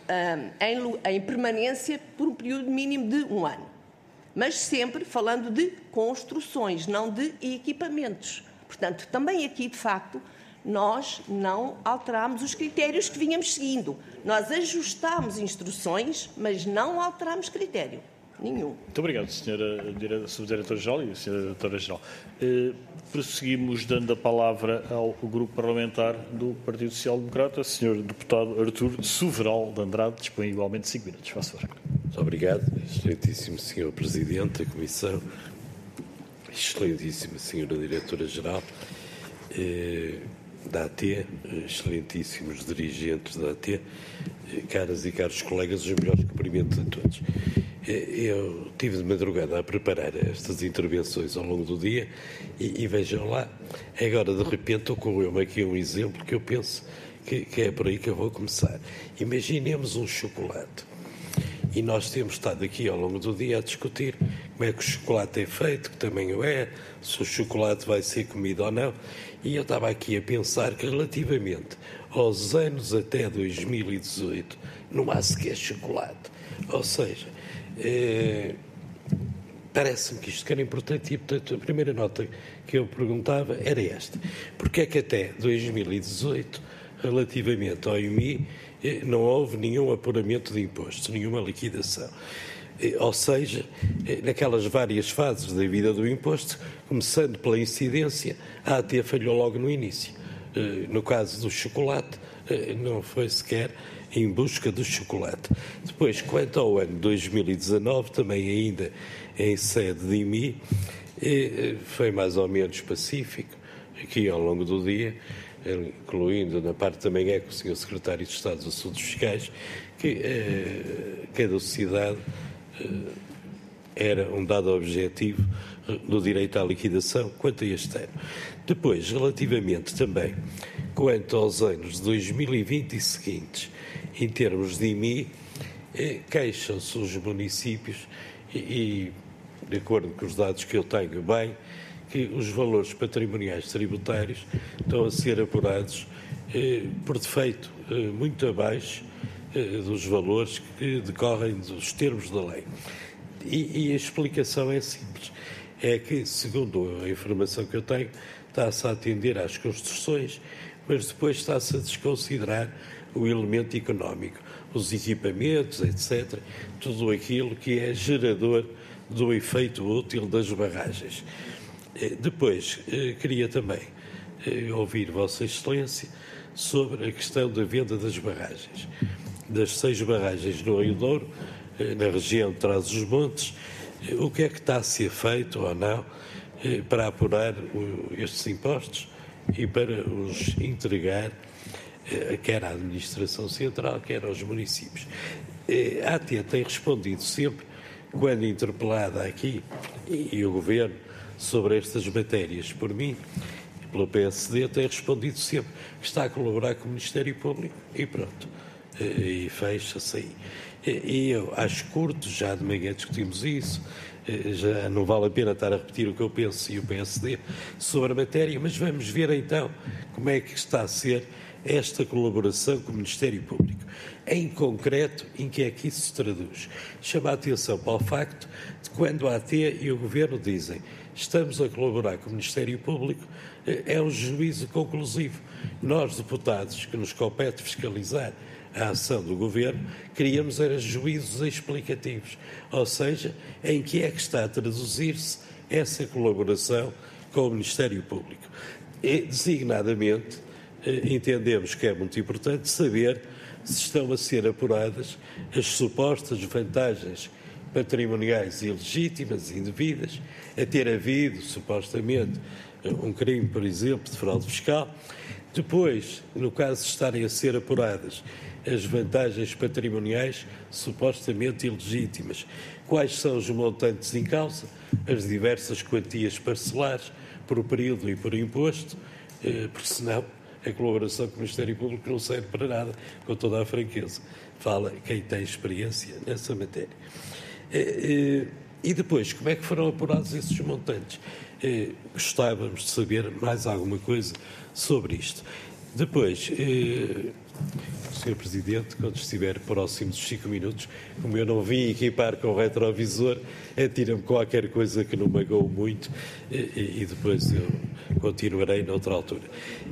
em permanência por um período mínimo de 1 ano. Mas sempre falando de construções, não de equipamentos. Portanto, também aqui, de facto, nós não alterámos os critérios que vínhamos seguindo. Nós ajustámos instruções, mas não alterámos critério nenhum. Muito obrigado, Sra. Subdiretora-Geral e Sra. Diretora-Geral. Prosseguimos dando a palavra ao grupo parlamentar do Partido Social Democrata, Sr. Deputado Artur Soveral de Andrade, dispõe igualmente 5 minutos. Faça favor. Muito obrigado, excelentíssimo Sr. Presidente da Comissão, excelentíssima Sra. Diretora-Geral da AT, excelentíssimos dirigentes da AT, caras e caros colegas, os melhores cumprimentos a todos. Eu tive de madrugada a preparar estas intervenções ao longo do dia e vejam lá, agora de repente ocorreu-me aqui um exemplo que eu penso que é por aí que eu vou começar. Imaginemos um chocolate e nós temos estado aqui ao longo do dia a discutir como é que o chocolate é feito, que tamanho é, se o chocolate vai ser comido ou não, e eu estava aqui a pensar que relativamente aos anos até 2018 não há sequer chocolate, ou seja, parece-me que isto era importante e, portanto, a primeira nota que eu perguntava era esta. Porque é que até 2018, relativamente ao IMI, não houve nenhum apuramento de impostos, nenhuma liquidação? Ou seja, naquelas várias fases da vida do imposto, começando pela incidência, a AT falhou logo no início. No caso do chocolate, não foi sequer em busca do chocolate. Depois, quanto ao ano 2019, também ainda em sede de IMI, foi mais ou menos pacífico, aqui ao longo do dia, incluindo na parte também com o Sr. Secretário de Estado dos Assuntos Fiscais, que a caducidade era um dado objetivo no direito à liquidação quanto a este ano. Depois, relativamente também quanto aos anos de 2020 e seguintes, em termos de IMI, queixam-se os municípios e, de acordo com os dados que eu tenho bem, que os valores patrimoniais tributários estão a ser apurados por defeito muito abaixo dos valores que decorrem dos termos da lei. E a explicação é simples. É que, segundo a informação que eu tenho, está-se a atender às construções, mas depois está-se a desconsiderar o elemento económico, os equipamentos, etc., tudo aquilo que é gerador do efeito útil das barragens. Depois, queria também ouvir Vossa Excelência sobre a questão da venda das barragens. Das 6 barragens no Rio Douro, na região de Trás-os-Montes, o que é que está a ser feito ou não para apurar estes impostos e para os entregar quer à Administração Central, quer aos municípios. A AT tem respondido sempre, quando interpelada aqui, e o Governo, sobre estas matérias por mim, pelo PSD, tem respondido sempre que está a colaborar com o Ministério Público e pronto. E fecha-se aí. E eu acho curto, já de manhã discutimos isso, já não vale a pena estar a repetir o que eu penso e o PSD sobre a matéria, mas vamos ver então como é que está a ser esta colaboração com o Ministério Público. Em concreto, em que é que isso se traduz? Chama a atenção para o facto de quando a AT e o Governo dizem estamos a colaborar com o Ministério Público, é um juízo conclusivo. Nós, deputados, que nos compete fiscalizar a ação do Governo, queríamos era juízos explicativos, ou seja, em que é que está a traduzir-se essa colaboração com o Ministério Público. E, designadamente, entendemos que é muito importante saber se estão a ser apuradas as supostas vantagens patrimoniais ilegítimas e indevidas, a ter havido, supostamente, um crime, por exemplo, de fraude fiscal. Depois, no caso de estarem a ser apuradas as vantagens patrimoniais supostamente ilegítimas, quais são os montantes em causa, as diversas quantias parcelares por período e por imposto, porque senão a colaboração com o Ministério Público não serve para nada, com toda a franqueza. Fala quem tem experiência nessa matéria. E depois, como é que foram apurados esses montantes? Gostávamos de saber mais alguma coisa sobre isto. Depois, Sr. Presidente, quando estiver próximo dos 5 minutos, como eu não vim equipar com o retrovisor, atira-me qualquer coisa que não magoe muito e depois eu continuarei noutra altura.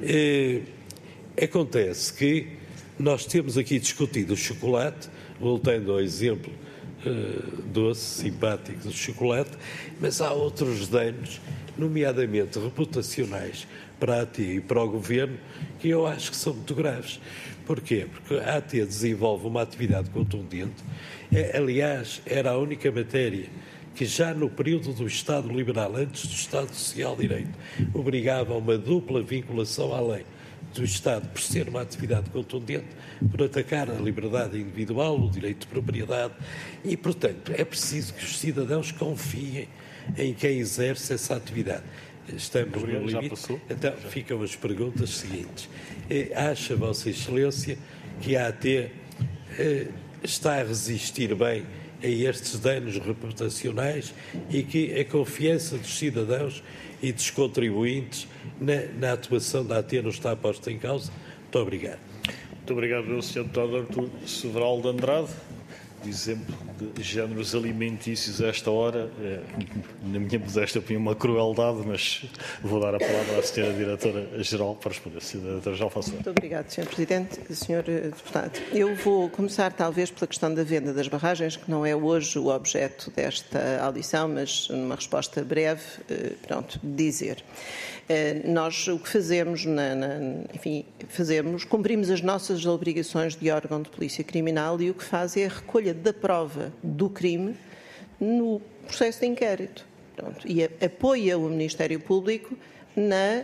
Acontece que nós temos aqui discutido o chocolate, voltando ao exemplo doce, simpático do chocolate, mas há outros danos, nomeadamente reputacionais, para a AT e para o Governo, que eu acho que são muito graves. Porquê? Porque a AT desenvolve uma atividade contundente. Aliás, era a única matéria que já no período do Estado Liberal, antes do Estado Social de Direito, obrigava a uma dupla vinculação à lei do Estado por ser uma atividade contundente, por atacar a liberdade individual, o direito de propriedade e, portanto, é preciso que os cidadãos confiem em quem exerce essa atividade. Estamos no limite. Então, ficam as perguntas seguintes. Acha, Vossa Excelência, que a AT está a resistir bem a estes danos reputacionais e que a confiança dos cidadãos e dos contribuintes na atuação da AT não está posta em causa? Muito obrigado. Muito obrigado, Sr. Deputado Artur Sobral de Andrade. Exemplo de géneros alimentícios a esta hora, na minha modéstia opinião, uma crueldade, mas vou dar a palavra à Sra. Diretora-Geral para responder. Sra. Diretora-Geral, faça. Muito obrigado, Sr. Presidente. Sr. Deputado, eu vou começar talvez pela questão da venda das barragens, que não é hoje o objeto desta audição, mas numa resposta breve, pronto, dizer. Nós o que fazemos, cumprimos as nossas obrigações de órgão de polícia criminal e o que faz é a recolha da prova do crime no processo de inquérito. Pronto, e apoia o Ministério Público na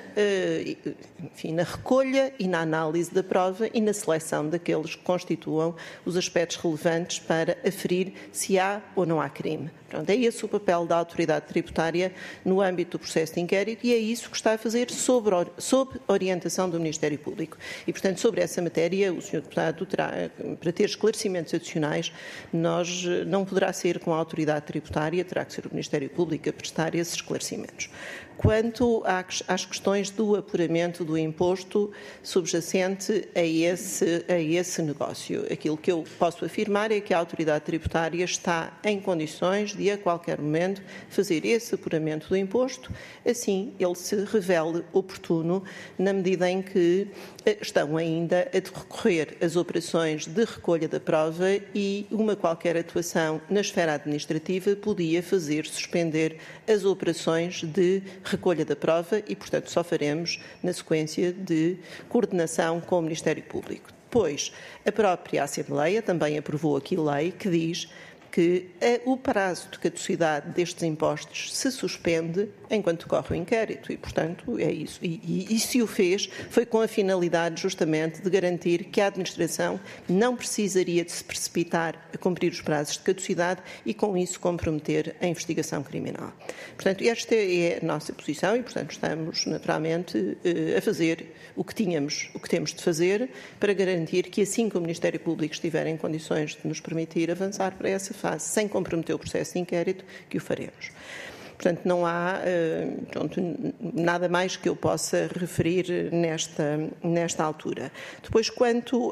recolha e na análise da prova e na seleção daqueles que constituam os aspectos relevantes para aferir se há ou não há crime. Pronto, é esse o papel da autoridade tributária no âmbito do processo de inquérito e é isso que está a fazer sob orientação do Ministério Público. E, portanto, sobre essa matéria, o Sr. Deputado terá, para ter esclarecimentos adicionais, não poderá ser com a autoridade tributária, terá que ser o Ministério Público a prestar esses esclarecimentos. Quanto às questões do apuramento do imposto subjacente a esse negócio, aquilo que eu posso afirmar é que a autoridade tributária está em condições de, a qualquer momento, fazer esse apuramento do imposto, assim ele se revele oportuno, na medida em que estão ainda a decorrer as operações de recolha da prova e uma qualquer atuação na esfera administrativa podia fazer suspender as operações de recolha da prova e, portanto, só faremos na sequência de coordenação com o Ministério Público. Depois, a própria Assembleia também aprovou aqui lei que diz que o prazo de caducidade destes impostos se suspende enquanto decorre o inquérito e, portanto, é isso. E se o fez, foi com a finalidade justamente de garantir que a administração não precisaria de se precipitar a cumprir os prazos de caducidade e, com isso, comprometer a investigação criminal. Portanto, esta é a nossa posição e, portanto, estamos naturalmente a fazer o que temos de fazer para garantir que, assim que o Ministério Público estiver em condições de nos permitir avançar para essa fase, sem comprometer o processo de inquérito, que o faremos. Portanto, não há nada mais que eu possa referir nesta altura. Depois, quanto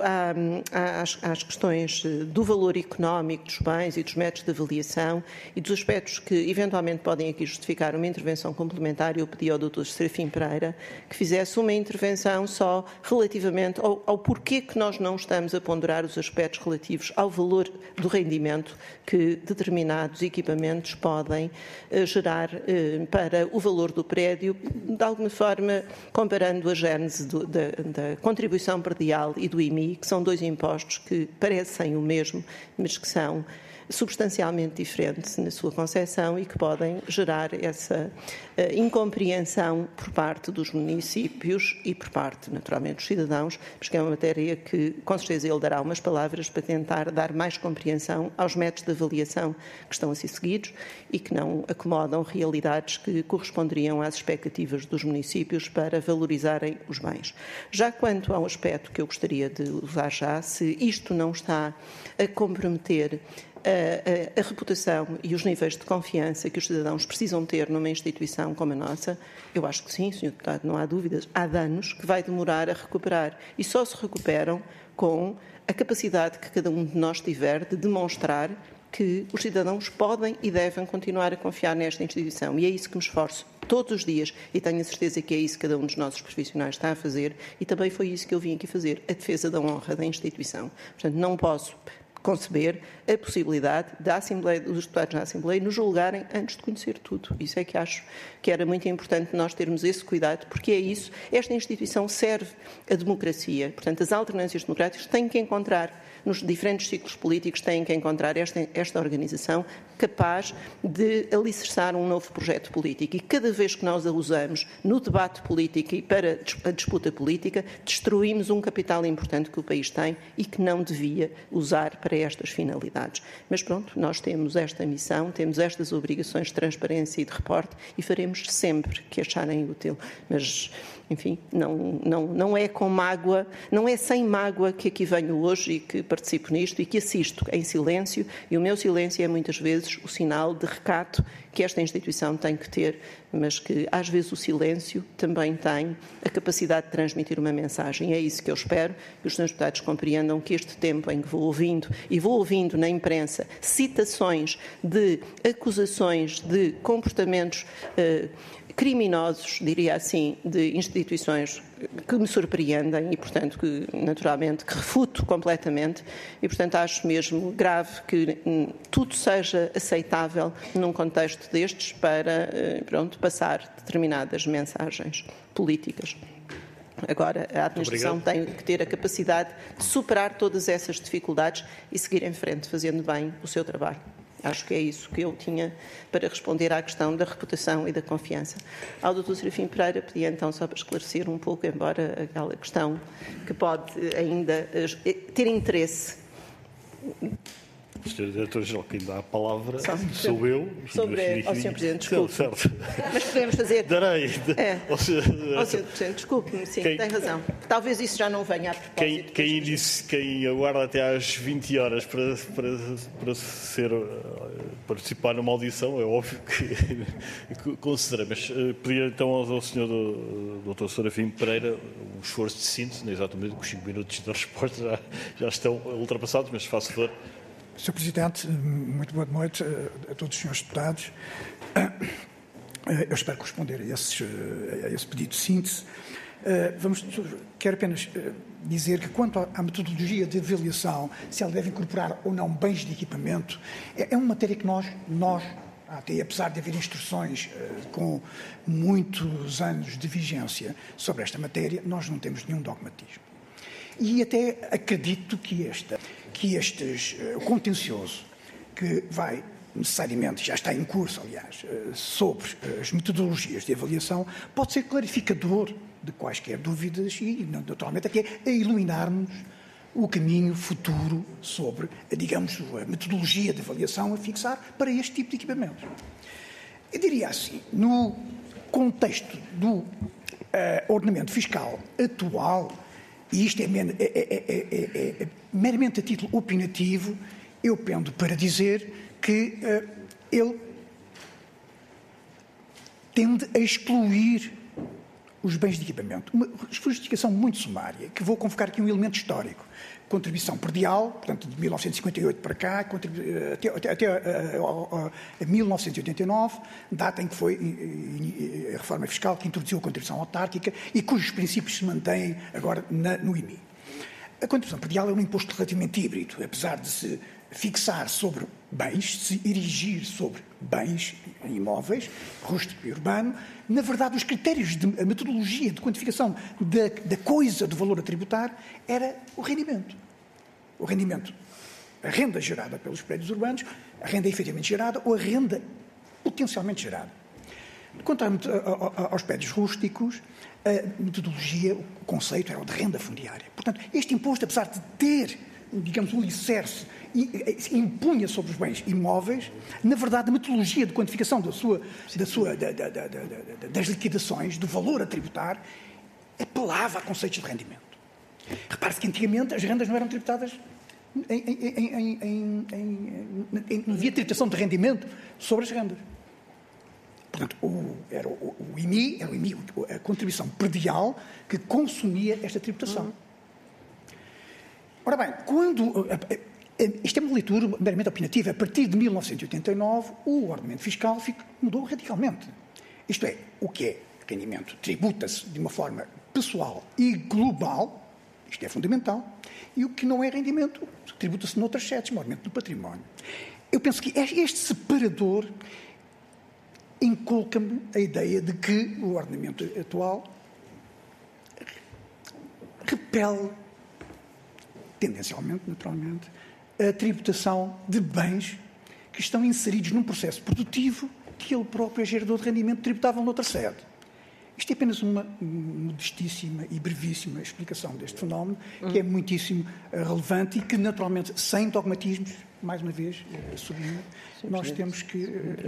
às questões do valor económico dos bens e dos métodos de avaliação e dos aspectos que eventualmente podem aqui justificar uma intervenção complementar, eu pedi ao Dr. Serafim Pereira que fizesse uma intervenção só relativamente ao porquê que nós não estamos a ponderar os aspectos relativos ao valor do rendimento que determinados equipamentos podem gerar para o valor do prédio, de alguma forma comparando a gênese da contribuição predial e do IMI, que são dois impostos que parecem o mesmo, mas que são substancialmente diferentes na sua concepção e que podem gerar essa incompreensão por parte dos municípios e por parte, naturalmente, dos cidadãos, mas que é uma matéria que, com certeza, ele dará umas palavras para tentar dar mais compreensão aos métodos de avaliação que estão a ser seguidos e que não acomodam realidades que corresponderiam às expectativas dos municípios para valorizarem os bens. Já quanto ao aspecto que eu gostaria de usar já, se isto não está a comprometer a reputação e os níveis de confiança que os cidadãos precisam ter numa instituição como a nossa, eu acho que sim, Sr. Deputado, não há dúvidas. Há danos que vai demorar a recuperar e só se recuperam com a capacidade que cada um de nós tiver de demonstrar que os cidadãos podem e devem continuar a confiar nesta instituição. E é isso que me esforço todos os dias e tenho a certeza que é isso que cada um dos nossos profissionais está a fazer e também foi isso que eu vim aqui fazer, a defesa da honra da instituição. Portanto, não posso conceber a possibilidade da Assembleia, dos deputados na Assembleia nos julgarem antes de conhecer tudo. Isso é que acho que era muito importante nós termos esse cuidado, porque é isso, esta instituição serve a democracia. Portanto, as alternâncias democráticas têm que encontrar, nos diferentes ciclos políticos, têm que encontrar esta organização capaz de alicerçar um novo projeto político. E cada vez que nós a usamos no debate político e para a disputa política, destruímos um capital importante que o país tem e que não devia usar para estas finalidades. Mas pronto, nós temos esta missão, temos estas obrigações de transparência e de reporte e faremos sempre que acharem útil. Mas, enfim, não é com mágoa, não é sem mágoa que aqui venho hoje e que participo nisto e que assisto em silêncio, e o meu silêncio é muitas vezes o sinal de recato que esta instituição tem que ter, mas que às vezes o silêncio também tem a capacidade de transmitir uma mensagem. É isso que eu espero, que os senhores deputados compreendam que este tempo em que vou ouvindo na imprensa citações de acusações de comportamentos criminosos, diria assim, de instituições que me surpreendem e, portanto, que naturalmente que refuto completamente e, portanto, acho mesmo grave que tudo seja aceitável num contexto destes para, passar determinadas mensagens políticas. Agora, a administração tem que ter a capacidade de superar todas essas dificuldades e seguir em frente, fazendo bem o seu trabalho. Acho que é isso que eu tinha para responder à questão da reputação e da confiança. Ao Dr. Serafim Pereira, pedia então só para esclarecer um pouco, embora aquela questão que pode ainda ter interesse. Sr. Diretor-Geral, quem dá a palavra sou eu. Ao Sr. Presidente, desculpe. Certo. Mas podemos fazer... Darei. Ao Sr. Presidente, desculpe-me, sim, tem razão. Talvez isso já não venha a propósito. Quem aguarda até às 20 horas para participar numa audição, é óbvio que considera. Mas pedir então ao Sr. Dr. Serafim Pereira um esforço de síntese, exatamente, os 5 minutos da resposta já estão ultrapassados, mas faço favor. Sr. Presidente, muito boa noite a todos os senhores deputados. Eu espero corresponder a esse pedido de síntese. Quero apenas dizer que, quanto à metodologia de avaliação, se ela deve incorporar ou não bens de equipamento, é uma matéria que nós até apesar de haver instruções com muitos anos de vigência sobre esta matéria, nós não temos nenhum dogmatismo. E até acredito que o contencioso que vai necessariamente, já está em curso, aliás, sobre as metodologias de avaliação, pode ser clarificador de quaisquer dúvidas e, naturalmente, aqui é a iluminarmos o caminho futuro sobre, digamos, a metodologia de avaliação a fixar para este tipo de equipamentos. Eu diria assim, no contexto do ordenamento fiscal atual, e isto é meramente a título opinativo, eu pendo para dizer que ele tende a excluir os bens de equipamento. Uma justificação muito sumária, que vou convocar aqui um elemento histórico. Contribuição predial, portanto, de 1958 para cá, até 1989, data em que foi a reforma fiscal que introduziu a contribuição autárquica e cujos princípios se mantêm agora no IMI. A contribuição predial é um imposto relativamente híbrido, apesar de se fixar sobre bens, se erigir sobre bens imóveis, rústico e urbano. Na verdade, os critérios a metodologia de quantificação da coisa do valor a tributar era o rendimento. O rendimento, a renda gerada pelos prédios urbanos, a renda efetivamente gerada ou a renda potencialmente gerada. Quanto aos prédios rústicos, a metodologia, o conceito era o de renda fundiária. Portanto, este imposto, apesar de ter, digamos, um alicerce impunha sobre os bens imóveis, na verdade, a metodologia de quantificação das liquidações, do valor a tributar, apelava a conceitos de rendimento. Repare-se que antigamente as rendas não eram tributadas, não havia tributação de rendimento sobre as rendas. Portanto, era o IMI, a contribuição predial, que consumia esta tributação. Ora bem, isto é uma leitura meramente opinativa. A partir de 1989, o ordenamento fiscal mudou radicalmente. Isto é, o que é rendimento tributa-se de uma forma pessoal e global, isto é fundamental, e o que não é rendimento tributa-se noutras sedes, nomeadamente no património. Eu penso que este separador inculca-me a ideia de que o ordenamento atual repele, tendencialmente, naturalmente, a tributação de bens que estão inseridos num processo produtivo que ele próprio é gerador de rendimento tributável noutra sede. Isto é apenas uma modestíssima e brevíssima explicação deste fenómeno, que é muitíssimo relevante e que, naturalmente, sem dogmatismos, mais uma vez, sublinho, nós temos que...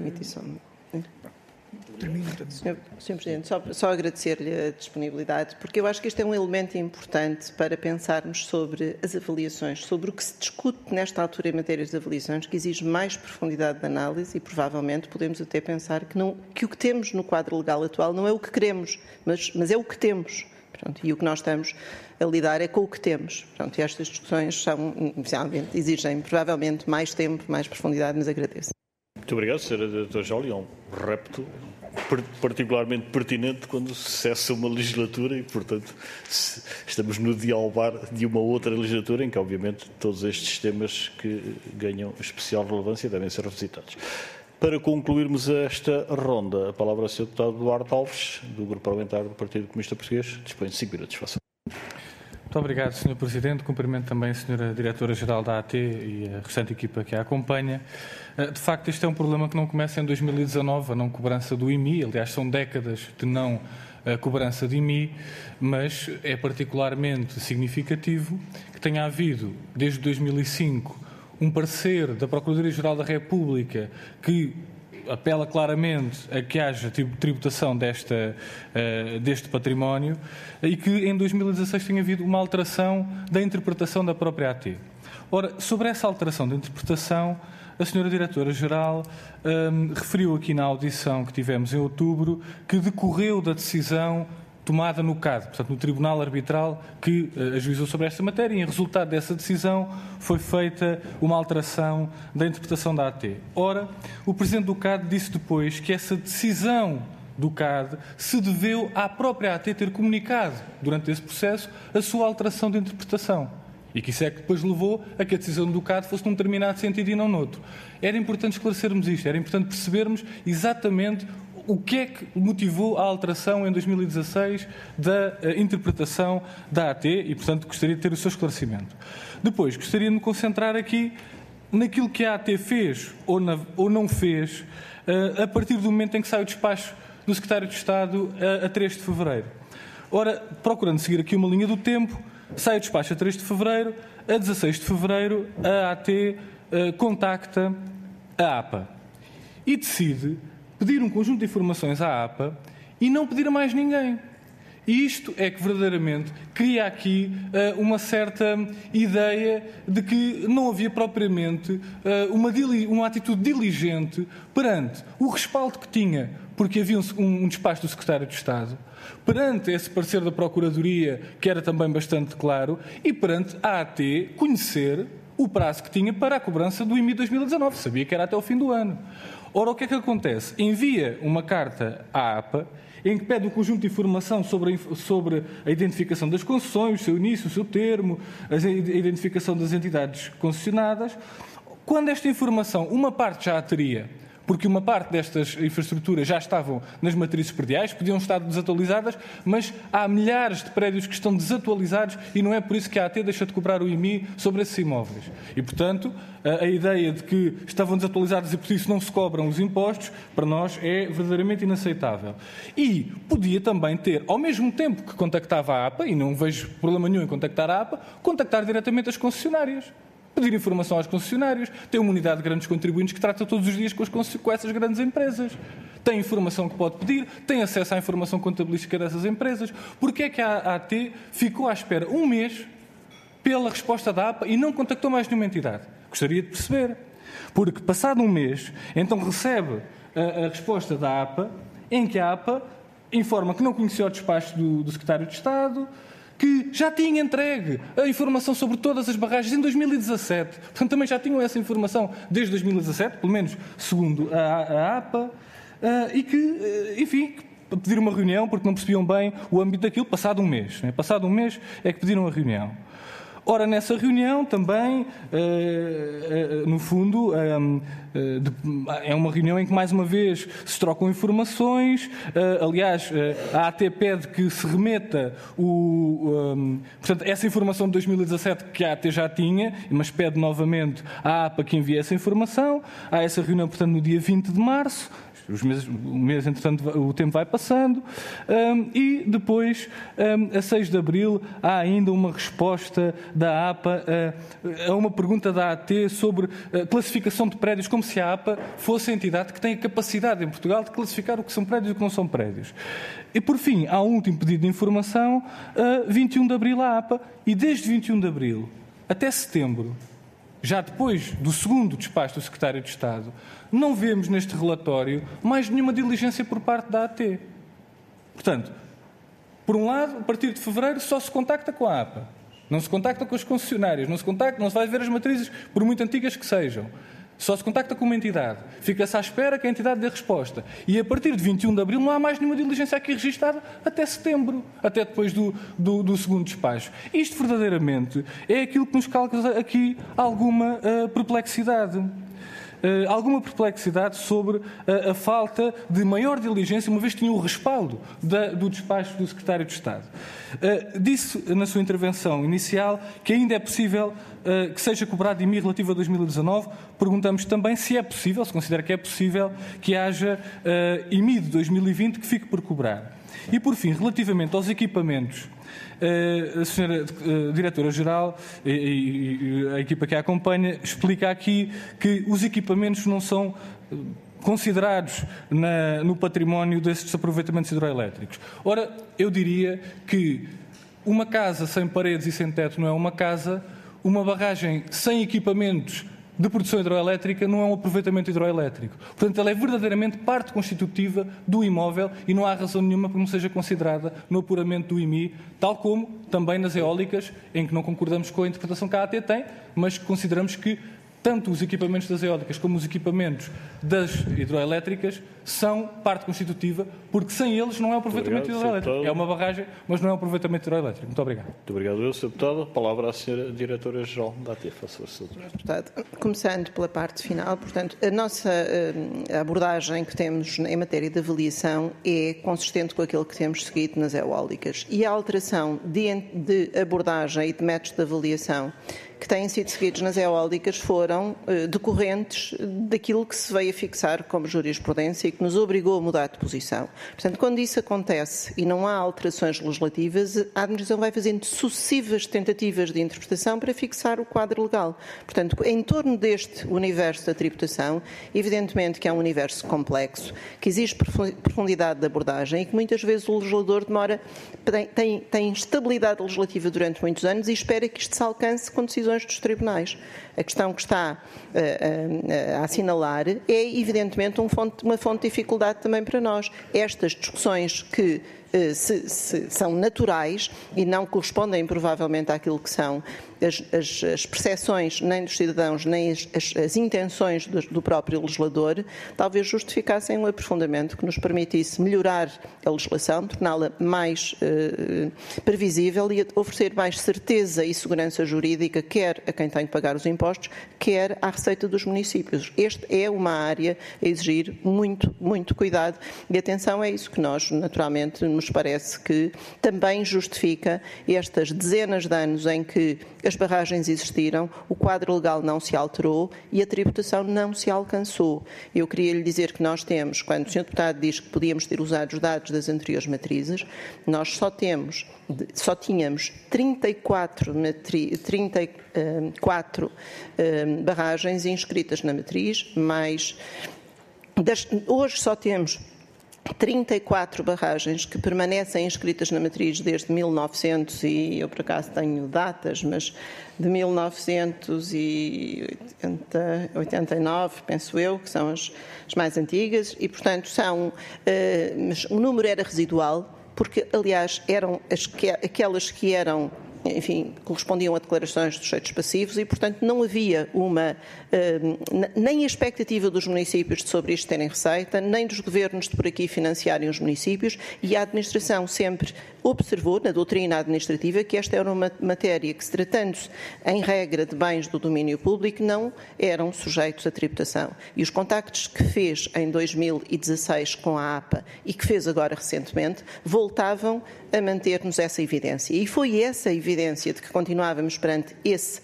Sr. Presidente, só agradecer-lhe a disponibilidade, porque eu acho que este é um elemento importante para pensarmos sobre as avaliações, sobre o que se discute nesta altura em matéria de avaliações, que exige mais profundidade de análise e provavelmente podemos até pensar que o que temos no quadro legal atual não é o que queremos, mas é o que temos. Pronto, e o que nós estamos a lidar é com o que temos. Pronto, e estas discussões exigem provavelmente mais tempo, mais profundidade, mas agradeço. Muito obrigado, Sra. Dra. É um repto particularmente pertinente quando se cessa uma legislatura e, portanto, estamos no dialbar de uma outra legislatura em que, obviamente, todos estes temas que ganham especial relevância devem ser revisitados. Para concluirmos esta ronda, a palavra ao Sr. Deputado Duarte Alves, do Grupo Parlamentar do Partido Comunista Português. Dispõe de 5 minutos. Faça. Muito Muito obrigado, Sr. Presidente. Cumprimento também a Sra. Diretora-Geral da AT e a restante equipa que a acompanha. De facto, este é um problema que não começa em 2019, a não cobrança do IMI. Aliás, são décadas de não cobrança de IMI, mas é particularmente significativo que tenha havido, desde 2005, um parecer da Procuradoria-Geral da República que apela claramente a que haja tributação deste património e que em 2016 tenha havido uma alteração da interpretação da própria AT. Ora, sobre essa alteração da interpretação, a Sra. Diretora-Geral referiu aqui na audição que tivemos em outubro que decorreu da decisão tomada no CAD, portanto no Tribunal Arbitral que ajuizou sobre esta matéria, e em resultado dessa decisão foi feita uma alteração da interpretação da AT. Ora, o Presidente do CAD disse depois que essa decisão do CAD se deveu à própria AT ter comunicado, durante esse processo, a sua alteração de interpretação. E que isso é que depois levou a que a decisão do CAD fosse num determinado sentido e não noutro. Era importante esclarecermos isto, era importante percebermos exatamente o que é que motivou a alteração em 2016 da interpretação da AT e, portanto, gostaria de ter o seu esclarecimento. Depois, gostaria de me concentrar aqui naquilo que a AT fez ou não fez a partir do momento em que sai o despacho do Secretário de Estado a 3 de fevereiro. Ora, procurando seguir aqui uma linha do tempo, sai o despacho a 3 de fevereiro, a 16 de fevereiro a AT contacta a APA e decide pedir um conjunto de informações à APA e não pedir a mais ninguém. E isto é que verdadeiramente cria aqui uma certa ideia de que não havia propriamente uma atitude diligente perante o respaldo que tinha, porque havia um despacho do Secretário de Estado, perante esse parecer da Procuradoria, que era também bastante claro, e perante a AT conhecer o prazo que tinha para a cobrança do IMI 2019. Sabia que era até o fim do ano. Ora, o que é que acontece? Envia uma carta à APA em que pede um conjunto de informação sobre a identificação das concessões, o seu início, o seu termo, a identificação das entidades concessionadas. Quando esta informação, uma parte já a teria, porque uma parte destas infraestruturas já estavam nas matrizes prediais, podiam estar desatualizadas, mas há milhares de prédios que estão desatualizados e não é por isso que a AT deixa de cobrar o IMI sobre esses imóveis. E, portanto, a ideia de que estavam desatualizados e por isso não se cobram os impostos, para nós é verdadeiramente inaceitável. E podia também ter, ao mesmo tempo que contactava a APA, e não vejo problema nenhum em contactar a APA, contactar diretamente as concessionárias. Pedir informação aos concessionários, tem uma unidade de grandes contribuintes que trata todos os dias com essas grandes empresas. Tem informação que pode pedir, tem acesso à informação contabilística dessas empresas. Porquê é que a AT ficou à espera um mês pela resposta da APA e não contactou mais nenhuma entidade? Gostaria de perceber. Porque, passado um mês, então recebe a resposta da APA, em que a APA informa que não conhecia o despacho do Secretário de Estado, que já tinha entregue a informação sobre todas as barragens em 2017. Portanto, também já tinham essa informação desde 2017, pelo menos segundo a APA, e que, enfim, pediram uma reunião porque não percebiam bem o âmbito daquilo, passado um mês. Né? Passado um mês é que pediram a reunião. Ora, nessa reunião também, no fundo, é uma reunião em que, mais uma vez, se trocam informações. Aliás, a AT pede que se remeta portanto, essa informação de 2017 que a AT já tinha, mas pede novamente à APA que envie essa informação. Há essa reunião, portanto, no dia 20 de março. O mês, entretanto, o tempo vai passando, e depois, a 6 de abril, há ainda uma resposta da APA a uma pergunta da AT sobre classificação de prédios, como se a APA fosse a entidade que tem a capacidade em Portugal de classificar o que são prédios e o que não são prédios. E, por fim, há um último pedido de informação, 21 de abril à APA, e desde 21 de abril até setembro, já depois do segundo despacho do Secretário de Estado, não vemos neste relatório mais nenhuma diligência por parte da AT. Portanto, por um lado, a partir de fevereiro só se contacta com a APA. Não se contacta com as concessionárias, não se vai ver as matrizes, por muito antigas que sejam. Só se contacta com uma entidade. Fica-se à espera que a entidade dê resposta. E a partir de 21 de abril não há mais nenhuma diligência aqui registada até setembro, até depois do segundo despacho. Isto verdadeiramente é aquilo que nos causa aqui alguma perplexidade. alguma perplexidade sobre a falta de maior diligência, uma vez que tinha o respaldo do despacho do Secretário de Estado. Disse na sua intervenção inicial que ainda é possível que seja cobrado IMI relativo a 2019. Perguntamos também se é possível, se considera que é possível, que haja IMI de 2020 que fique por cobrar. E, por fim, relativamente aos equipamentos, a senhora Diretora-Geral e a equipa que a acompanha explica aqui que os equipamentos não são considerados no património desses aproveitamentos hidroelétricos. Ora, eu diria que uma casa sem paredes e sem teto não é uma casa, uma barragem sem equipamentos de produção hidroelétrica não é um aproveitamento hidroelétrico. Portanto, ela é verdadeiramente parte constitutiva do imóvel e não há razão nenhuma para não seja considerada no apuramento do IMI, tal como também nas eólicas, em que não concordamos com a interpretação que a AT tem, mas consideramos que tanto os equipamentos das eólicas como os equipamentos das hidroelétricas são parte constitutiva, porque sem eles não é um aproveitamento hidroelétrico. É uma barragem, mas não é um aproveitamento hidroelétrico. Muito obrigado. Muito obrigado, Sr. Deputado. A palavra à Sra. Diretora-Geral da AT. Faça o seu deputado. Começando pela parte final, portanto, a nossa abordagem que temos em matéria de avaliação é consistente com aquilo que temos seguido nas eólicas. E a alteração de abordagem e de métodos de avaliação que têm sido seguidos nas eólicas foram decorrentes daquilo que se veio a fixar como jurisprudência e que nos obrigou a mudar de posição. Portanto, quando isso acontece e não há alterações legislativas, a administração vai fazendo sucessivas tentativas de interpretação para fixar o quadro legal. Portanto, em torno deste universo da tributação, evidentemente que é um universo complexo, que exige profundidade de abordagem e que muitas vezes o legislador tem estabilidade legislativa durante muitos anos e espera que isto se alcance com decisões dos tribunais. A questão que está a assinalar é, evidentemente, uma fonte de dificuldade também para nós. Estas discussões que são naturais e não correspondem provavelmente àquilo que são as percepções nem dos cidadãos, nem as intenções do próprio legislador, talvez justificassem um aprofundamento que nos permitisse melhorar a legislação, torná-la mais previsível e oferecer mais certeza e segurança jurídica, quer a quem tem de pagar os impostos, quer à receita dos municípios. Esta é uma área a exigir muito, muito cuidado e atenção, é isso que nós, naturalmente, nos parece que também justifica estas dezenas de anos em que as barragens existiram, o quadro legal não se alterou e a tributação não se alcançou. Eu queria lhe dizer que nós temos, quando o Sr. Deputado diz que podíamos ter usado os dados das anteriores matrizes, nós só tínhamos 34 barragens inscritas na matriz, mas hoje só temos 34 barragens que permanecem inscritas na matriz desde 1900 e eu por acaso tenho datas, mas de 1989, penso eu, que são as mais antigas e, portanto, mas o número era residual, porque, aliás, eram aquelas que eram, enfim, correspondiam a declarações de sujeitos passivos e, portanto, não havia nem a expectativa dos municípios de sobre isto terem receita, nem dos governos de por aqui financiarem os municípios e a administração sempre observou, na doutrina administrativa, que esta era uma matéria que, se tratando-se, em regra, de bens do domínio público, não eram sujeitos à tributação. E os contactos que fez em 2016 com a APA e que fez agora recentemente, voltavam a manter-nos essa evidência. E foi essa evidência de que continuávamos perante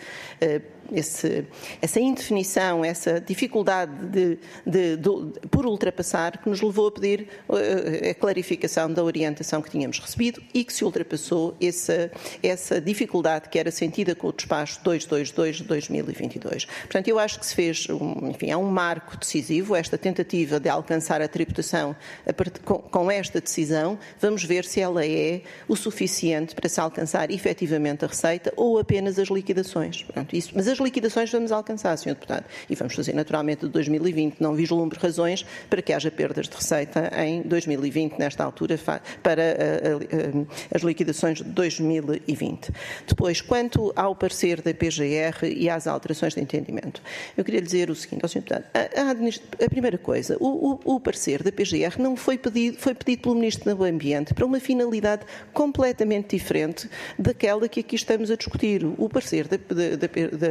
essa indefinição, essa dificuldade por ultrapassar, que nos levou a pedir a clarificação da orientação que tínhamos recebido e que se ultrapassou essa dificuldade que era sentida com o despacho 222 de 2022. Portanto, eu acho que se fez, é um marco decisivo, esta tentativa de alcançar a tributação com esta decisão. Vamos ver se ela é o suficiente para se alcançar efetivamente a receita ou apenas as liquidações. Portanto, mas as liquidações vamos alcançar, Sr. Deputado, e vamos fazer naturalmente de 2020. Não vislumbre razões para que haja perdas de receita em 2020, nesta altura, para as liquidações de 2020. Depois, quanto ao parecer da PGR e às alterações de entendimento, eu queria dizer o seguinte ao Sr. Deputado. A primeira coisa, o parecer da PGR não foi pedido pelo Ministro do Ambiente para uma finalidade completamente diferente daquela que aqui estamos a discutir. O parecer da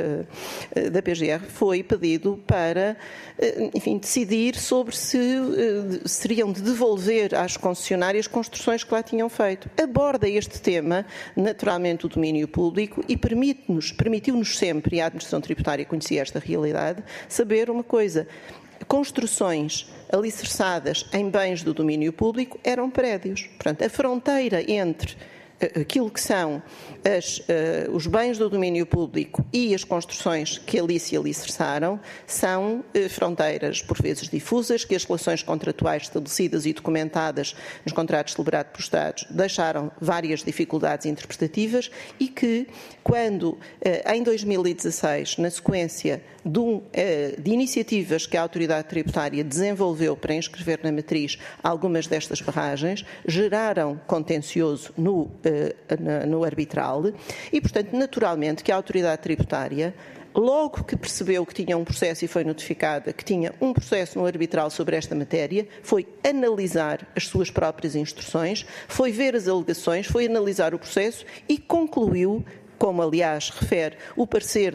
da PGR foi pedido para, enfim, decidir sobre se seriam de devolver às concessionárias construções que lá tinham feito. Aborda este tema, naturalmente, o domínio público e permitiu-nos sempre, e a administração tributária conhecia esta realidade, saber uma coisa: construções alicerçadas em bens do domínio público eram prédios. Portanto, a fronteira entre aquilo que são os bens do domínio público e as construções que ali se alicerçaram são fronteiras, por vezes difusas, que as relações contratuais estabelecidas e documentadas nos contratos celebrados por Estados deixaram várias dificuldades interpretativas e que, quando, em 2016, na sequência de iniciativas que a Autoridade Tributária desenvolveu para inscrever na matriz algumas destas barragens, geraram contencioso no arbitral e, portanto, naturalmente que a Autoridade Tributária, logo que percebeu que tinha um processo e foi notificada que tinha um processo no arbitral sobre esta matéria, foi analisar as suas próprias instruções, foi ver as alegações, foi analisar o processo e concluiu, como aliás refere o parecer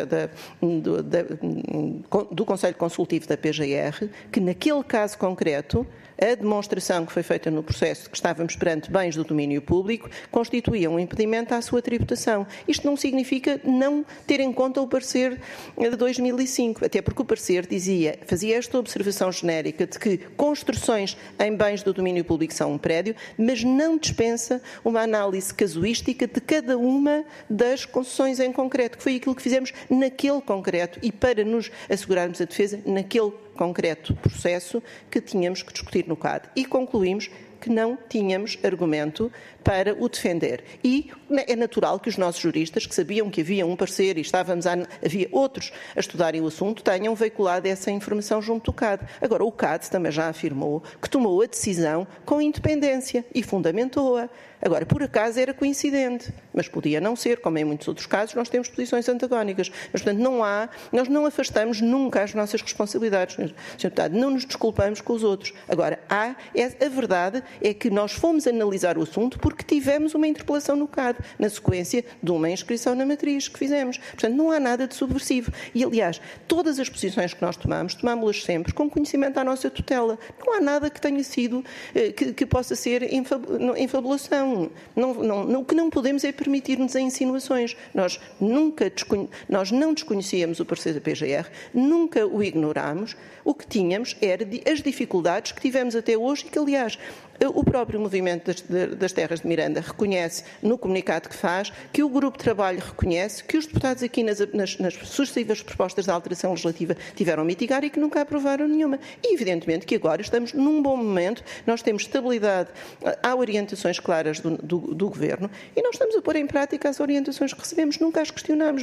do Conselho Consultivo da PGR, que naquele caso concreto a demonstração que foi feita no processo de que estávamos perante bens do domínio público constituía um impedimento à sua tributação. Isto não significa não ter em conta o parecer de 2005, até porque o parecer fazia esta observação genérica de que construções em bens do domínio público são um prédio, mas não dispensa uma análise casuística de cada uma das concessões em concreto, que foi aquilo que fizemos naquele concreto e para nos assegurarmos a defesa naquele concreto processo que tínhamos que discutir no CAD. E concluímos que não tínhamos argumento para o defender. E é natural que os nossos juristas, que sabiam que havia um parecer e havia outros a estudarem o assunto, tenham veiculado essa informação junto do CAD. Agora, o CAD também já afirmou que tomou a decisão com independência e fundamentou-a. Agora, por acaso era coincidente, mas podia não ser, como em muitos outros casos, nós temos posições antagónicas. Mas, portanto, nós não afastamos nunca as nossas responsabilidades. Sr. Deputado, não nos desculpamos com os outros. Agora, a verdade é que nós fomos analisar o assunto porque tivemos uma interpelação no CAD, na sequência de uma inscrição na matriz que fizemos. Portanto, não há nada de subversivo. E, aliás, todas as posições que nós tomámos-las sempre com conhecimento à nossa tutela. Não há nada que tenha sido, que possa ser enfabulação. O que não podemos é permitir-nos a insinuações. Nós não desconhecíamos o parecer da PGR, nunca o ignorámos. O que tínhamos era as dificuldades que tivemos até hoje e que, aliás, o próprio Movimento das Terras de Miranda reconhece no comunicado que faz, que o Grupo de Trabalho reconhece, que os deputados aqui nas sucessivas propostas de alteração legislativa tiveram a mitigar e que nunca aprovaram nenhuma. E, evidentemente, que agora estamos num bom momento, nós temos estabilidade, há orientações claras do Governo e nós estamos a pôr em prática as orientações que recebemos, nunca as questionamos,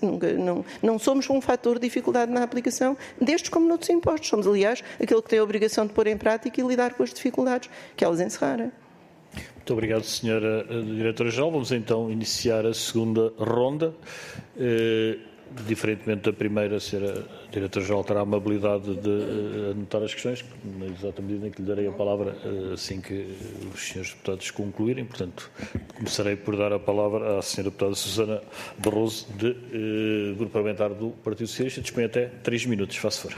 não somos um fator de dificuldade na aplicação destes como noutros impostos. Somos, aliás, aquele que tem a obrigação de pôr em prática e lidar com as dificuldades que elas encerrarem. Muito obrigado, Sra. Diretora-Geral. Vamos então iniciar a segunda ronda. Diferentemente da primeira, a Sra. Diretora-Geral terá a amabilidade de anotar as questões, na exata medida em que lhe darei a palavra assim que os senhores deputados concluírem. Portanto, começarei por dar a palavra à Sra. Deputada Susana Barroso, Grupo Parlamentar do Partido Socialista. Dispõe até 3 minutos, faço favor.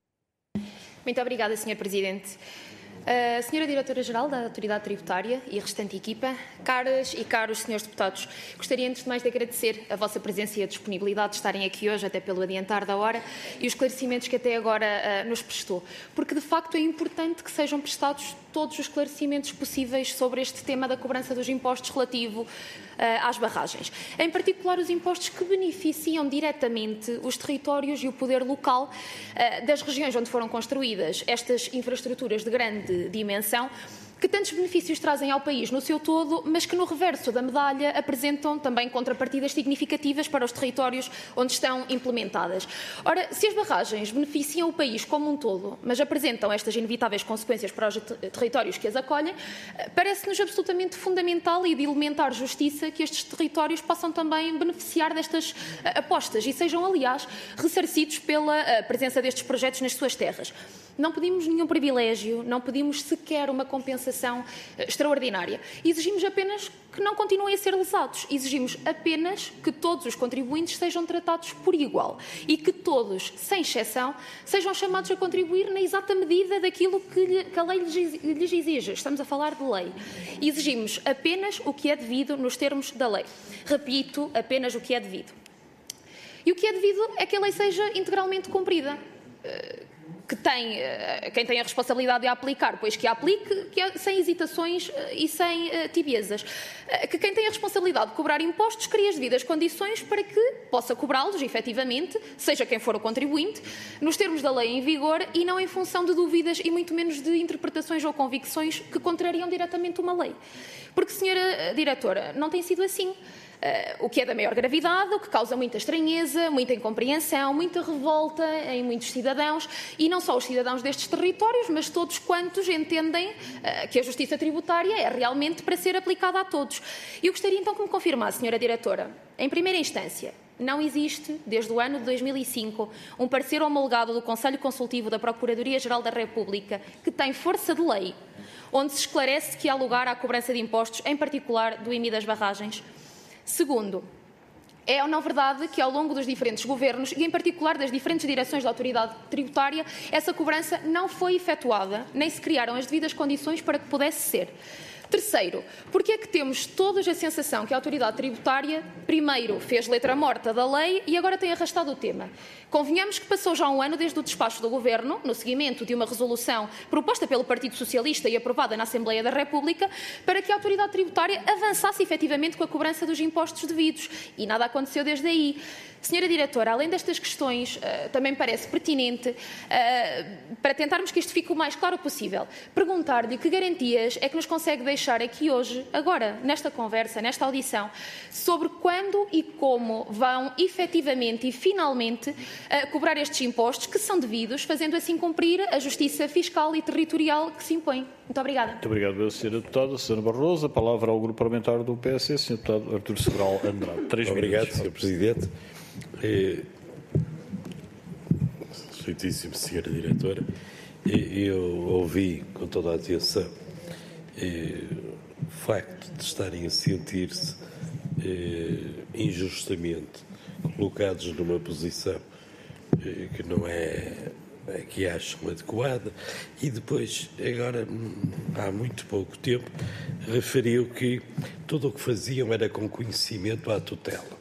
Muito obrigada, Sr. Presidente. Senhora Diretora-Geral da Autoridade Tributária e a restante equipa, caras e caros senhores deputados, gostaria antes de mais de agradecer a vossa presença e a disponibilidade de estarem aqui hoje, até pelo adiantar da hora, e os esclarecimentos que até agora nos prestou, porque de facto é importante que sejam prestados todos os esclarecimentos possíveis sobre este tema da cobrança dos impostos relativo às barragens. Em particular, os impostos que beneficiam diretamente os territórios e o poder local das regiões onde foram construídas estas infraestruturas de grande dimensão, que tantos benefícios trazem ao país no seu todo, mas que no reverso da medalha apresentam também contrapartidas significativas para os territórios onde estão implementadas. Ora, se as barragens beneficiam o país como um todo, mas apresentam estas inevitáveis consequências para os territórios que as acolhem, parece-nos absolutamente fundamental e de elementar justiça que estes territórios possam também beneficiar destas apostas e sejam, aliás, ressarcidos pela presença destes projetos nas suas terras. Não pedimos nenhum privilégio, não pedimos sequer uma compensação extraordinária. Exigimos apenas que não continuem a ser lesados. Exigimos apenas que todos os contribuintes sejam tratados por igual e que todos, sem exceção, sejam chamados a contribuir na exata medida daquilo que a lei lhes exige. Estamos a falar de lei. Exigimos apenas o que é devido nos termos da lei. Repito, apenas o que é devido. E o que é devido é que a lei seja integralmente cumprida. Quem tem a responsabilidade de a aplicar, pois que a aplique sem hesitações e sem tibiezas. Que quem tem a responsabilidade de cobrar impostos crie as devidas condições para que possa cobrá-los, efetivamente, seja quem for o contribuinte, nos termos da lei em vigor e não em função de dúvidas e muito menos de interpretações ou convicções que contrariam diretamente uma lei. Porque, senhora diretora, não tem sido assim. O que é da maior gravidade, o que causa muita estranheza, muita incompreensão, muita revolta em muitos cidadãos, e não só os cidadãos destes territórios, mas todos quantos entendem que a justiça tributária é realmente para ser aplicada a todos. Eu gostaria então que me confirmasse, senhora diretora, em primeira instância, não existe, desde o ano de 2005, um parecer homologado do Conselho Consultivo da Procuradoria-Geral da República que tem força de lei, onde se esclarece que há lugar à cobrança de impostos, em particular do IMI das barragens. Segundo, é ou não verdade que ao longo dos diferentes governos e em particular das diferentes direções da autoridade tributária essa cobrança não foi efetuada, nem se criaram as devidas condições para que pudesse ser? Terceiro, porque é que temos todos a sensação que a autoridade tributária primeiro fez letra morta da lei e agora tem arrastado o tema? Convenhamos que passou já um ano desde o despacho do Governo, no seguimento de uma resolução proposta pelo Partido Socialista e aprovada na Assembleia da República, para que a autoridade tributária avançasse efetivamente com a cobrança dos impostos devidos. E nada aconteceu desde aí. Senhora diretora, além destas questões, também parece pertinente, para tentarmos que isto fique o mais claro possível, perguntar-lhe que garantias é que nos consegue deixar aqui hoje, agora, nesta conversa, nesta audição, sobre quando e como vão efetivamente e finalmente cobrar estes impostos que são devidos, fazendo assim cumprir a justiça fiscal e territorial que se impõe. Muito obrigada. Muito obrigado, Sra. Deputada. Sra. Barroso, a palavra ao Grupo Parlamentar do PS, Sr. Deputado Artur Sobral Andrade. 3 Obrigado, minutos. Sr. Presidente. Excelentíssima Sra. Diretora, eu ouvi com toda a atenção o facto de estarem a sentir-se injustamente colocados numa posição que não é que acham adequada, e depois, agora, há muito pouco tempo, referiu que tudo o que faziam era com conhecimento à tutela.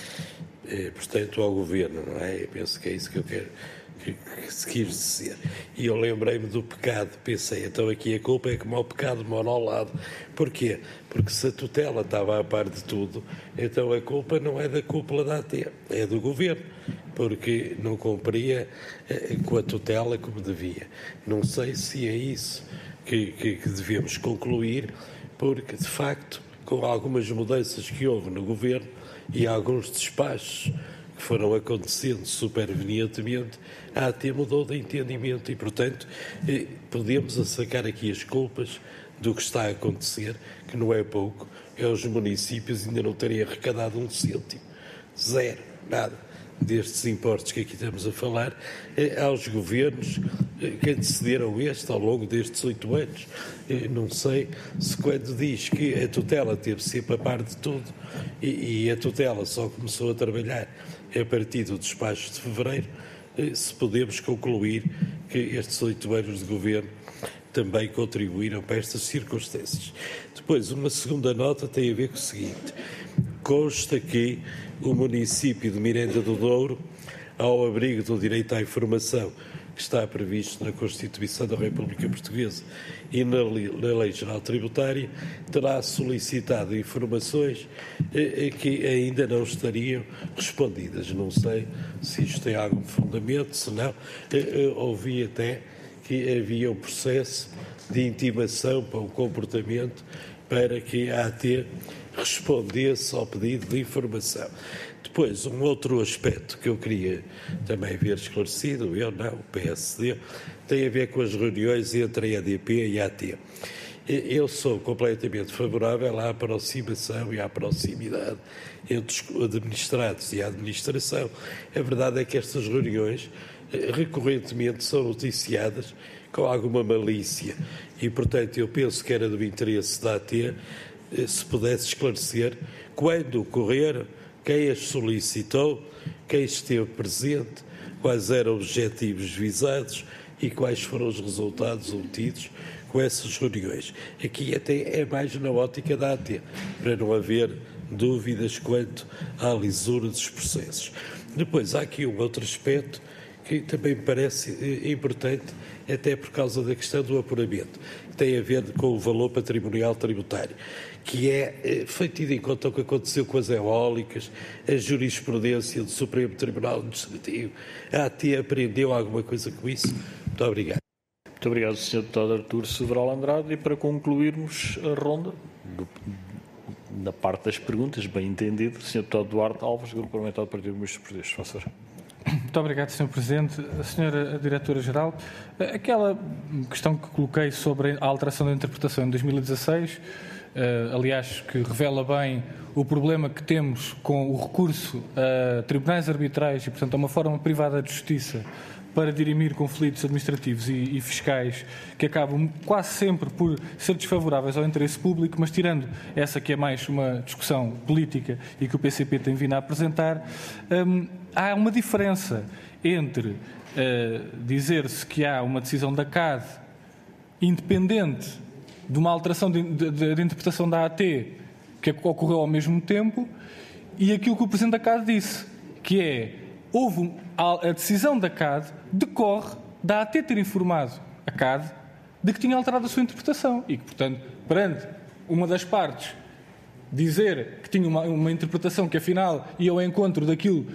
Portanto, ao Governo, não é? Eu penso que é isso que eu quero que se quis dizer. E eu lembrei-me do pecado, pensei, então aqui a culpa é como ao pecado monolado. Porquê? Porque se a tutela estava a par de tudo, então a culpa não é da cúpula da AT, é do Governo, porque não cumpria com a tutela como devia. Não sei se é isso que devemos concluir, porque, de facto, com algumas mudanças que houve no Governo e alguns despachos que foram acontecendo supervenientemente, a AT mudou de entendimento e, portanto, podemos assacar aqui as culpas do que está a acontecer, que não é pouco, é os municípios ainda não terem arrecadado um cêntimo, zero, nada, destes impostos que aqui estamos a falar, aos governos que antecederam este ao longo destes 8 anos. Não sei se quando diz que a tutela teve sempre a par de tudo e a tutela só começou a trabalhar a partir do despacho de fevereiro, se podemos concluir que estes 8 anos de governo também contribuíram para estas circunstâncias. Depois, uma segunda nota tem a ver com o seguinte: consta que o município de Miranda do Douro, ao abrigo do direito à informação que está previsto na Constituição da República Portuguesa e na Lei Geral Tributária, terá solicitado informações que ainda não estariam respondidas. Não sei se isto tem algum fundamento, se não, ouvi até que havia um processo de intimação para o comportamento para que a AT respondesse ao pedido de informação. Depois, um outro aspecto que eu queria também ver esclarecido, eu não, o PSD, tem a ver com as reuniões entre a EDP e a AT. Eu sou completamente favorável à aproximação e à proximidade entre os administrados e a administração. A verdade é que estas reuniões recorrentemente são noticiadas com alguma malícia. E, portanto, eu penso que era do interesse da AT se pudesse esclarecer quando ocorreram, quem as solicitou, quem esteve presente, quais eram os objetivos visados e quais foram os resultados obtidos com essas reuniões. Aqui até é mais na ótica da AT, para não haver dúvidas quanto à lisura dos processos. Depois, há aqui um outro aspecto que também me parece importante, até por causa da questão do apuramento, que tem a ver com o valor patrimonial tributário, que foi tido em conta o que aconteceu com as eólicas, a jurisprudência do Supremo Tribunal Administrativo. A AT aprendeu alguma coisa com isso? Muito obrigado. Muito obrigado, Sr. Deputado Artur Sobral Andrade. E para concluirmos a ronda, na parte das perguntas, bem entendido, Sr. Deputado Duarte Alves, Grupo Parlamentar do Partido Comunista Português. Faça favor. Muito obrigado, Sr. Presidente. A Sra. Diretora-Geral, aquela questão que coloquei sobre a alteração da interpretação em 2016, aliás, que revela bem o problema que temos com o recurso a tribunais arbitrais e, portanto, a uma forma privada de justiça para dirimir conflitos administrativos e fiscais que acabam quase sempre por ser desfavoráveis ao interesse público, mas tirando essa que é mais uma discussão política e que o PCP tem vindo a apresentar, há uma diferença entre dizer-se que há uma decisão da CAD independente de uma alteração de interpretação da AT que ocorreu ao mesmo tempo e aquilo que o Presidente da CAD disse, que é a decisão da CAD decorre da AT ter informado a CAD de que tinha alterado a sua interpretação e que, portanto, perante uma das partes dizer que tinha uma interpretação que, afinal, ia ao encontro daquilo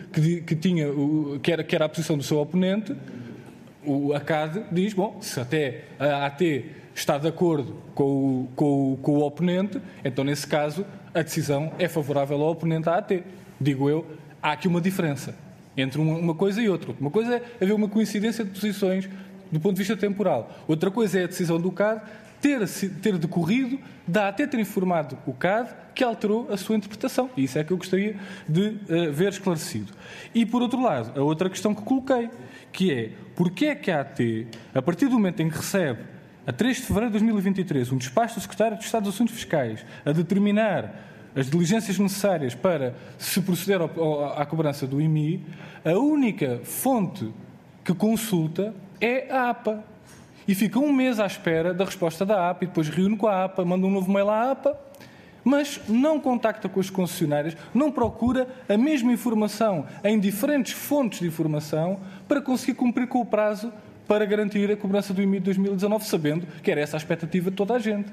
que era a posição do seu oponente, a CAD diz, bom, se até a AT está de acordo com o oponente, então, nesse caso, a decisão é favorável ao oponente à AT. Digo eu, há aqui uma diferença entre uma coisa e outra. Uma coisa é haver uma coincidência de posições do ponto de vista temporal. Outra coisa é a decisão do CAD ter decorrido da AT ter informado o CAD que alterou a sua interpretação. E isso é que eu gostaria de ver esclarecido. E, por outro lado, a outra questão que coloquei, que é porque é que a AT, a partir do momento em que recebe, a 3 de fevereiro de 2023, um despacho do Secretário de Estado dos Assuntos Fiscais a determinar as diligências necessárias para se proceder à cobrança do IMI, a única fonte que consulta é a APA. E fica um mês à espera da resposta da APA e depois reúne com a APA, manda um novo mail à APA, mas não contacta com as concessionárias, não procura a mesma informação em diferentes fontes de informação para conseguir cumprir com o prazo para garantir a cobrança do IMI de 2019, sabendo que era essa a expectativa de toda a gente.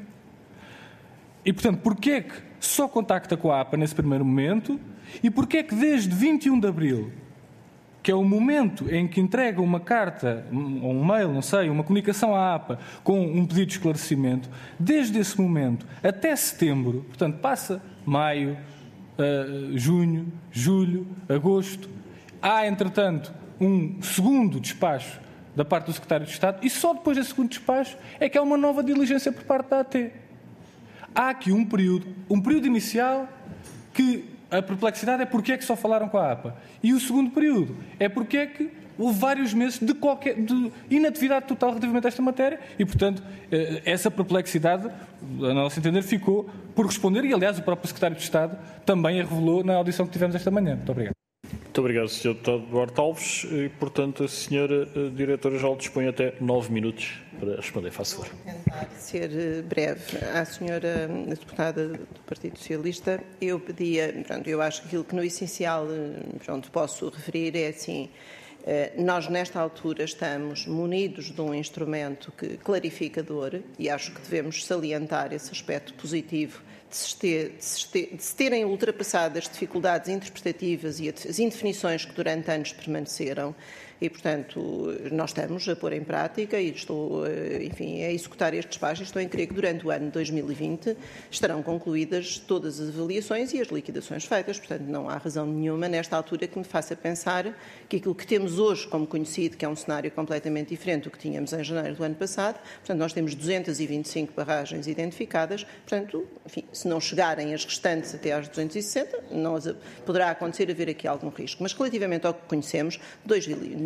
E, portanto, porquê é que só contacta com a APA nesse primeiro momento e porquê é que desde 21 de abril, que é o momento em que entrega uma carta, ou um mail, não sei, uma comunicação à APA com um pedido de esclarecimento, desde esse momento até setembro, portanto, passa maio, junho, julho, agosto, há, entretanto, um segundo despacho da parte do Secretário de Estado e só depois desse segundo despacho é que há uma nova diligência por parte da AT. Há aqui um período inicial que a perplexidade é porque é que só falaram com a APA. E o segundo período é porque é que houve vários meses de inatividade total relativamente a esta matéria e, portanto, essa perplexidade, a nosso entender, ficou por responder e, aliás, o próprio Secretário de Estado também a revelou na audição que tivemos esta manhã. Muito obrigado. Muito obrigado, Sr. Deputado Duarte Alves. E, portanto, a Sra. Diretora-Geral dispõe até 9 minutos para responder. Faça favor. Vou tentar ser breve. À Sra. Deputada do Partido Socialista, eu pedia, eu acho que aquilo que no essencial posso referir é assim, nós nesta altura estamos munidos de um instrumento clarificador e acho que devemos salientar esse aspecto positivo de se terem ultrapassado as dificuldades interpretativas e as indefinições que durante anos permaneceram e, portanto, nós estamos a pôr em prática e estou, enfim, a executar este despacho e estou em crer que durante o ano de 2020 estarão concluídas todas as avaliações e as liquidações feitas, portanto, não há razão nenhuma nesta altura que me faça pensar que aquilo que temos hoje como conhecido, que é um cenário completamente diferente do que tínhamos em janeiro do ano passado, portanto, nós temos 225 barragens identificadas, portanto, enfim, se não chegarem as restantes até às 260, poderá acontecer haver aqui algum risco. Mas relativamente ao que conhecemos,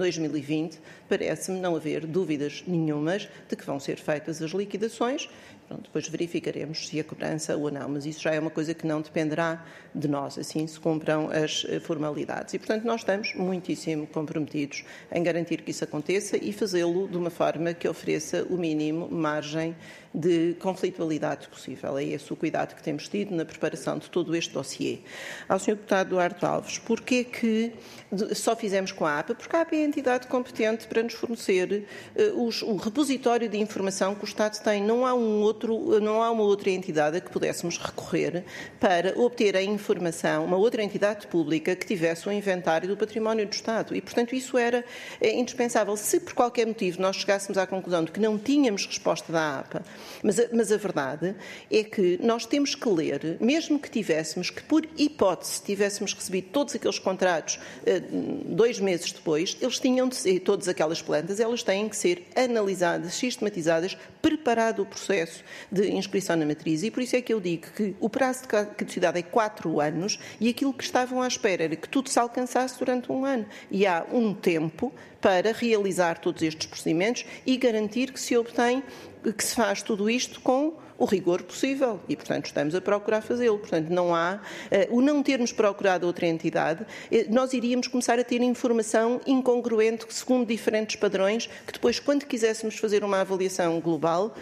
2020, parece-me não haver dúvidas nenhumas de que vão ser feitas as liquidações. Depois verificaremos se a cobrança ou não, mas isso já é uma coisa que não dependerá de nós, assim se cumpram as formalidades. E, portanto, nós estamos muitíssimo comprometidos em garantir que isso aconteça e fazê-lo de uma forma que ofereça o mínimo margem de conflitualidade possível. É esse o cuidado que temos tido na preparação de todo este dossiê. Ao Sr. Deputado Duarte Alves, porquê que só fizemos com a APA? Porque a APA é a entidade competente para nos fornecer o repositório de informação que o Estado tem. Não há uma outra entidade a que pudéssemos recorrer para obter a informação, uma outra entidade pública que tivesse o inventário do património do Estado. E, portanto, isso era indispensável. Se por qualquer motivo nós chegássemos à conclusão de que não tínhamos resposta da APA, mas a verdade é que nós temos que ler, mesmo que tivéssemos, que por hipótese tivéssemos recebido todos aqueles contratos 2 meses depois, eles tinham de ser, todas aquelas plantas, elas têm que ser analisadas, sistematizadas, preparado o processo de inscrição na matriz. E por isso é que eu digo que o prazo de caducidade é 4 anos e aquilo que estavam à espera era que tudo se alcançasse durante 1 ano. E há um tempo para realizar todos estes procedimentos e garantir que se obtém, que se faz tudo isto com o rigor possível e, portanto, estamos a procurar fazê-lo. Portanto, não há, o não termos procurado outra entidade, nós iríamos começar a ter informação incongruente segundo diferentes padrões, que depois, quando quiséssemos fazer uma avaliação global,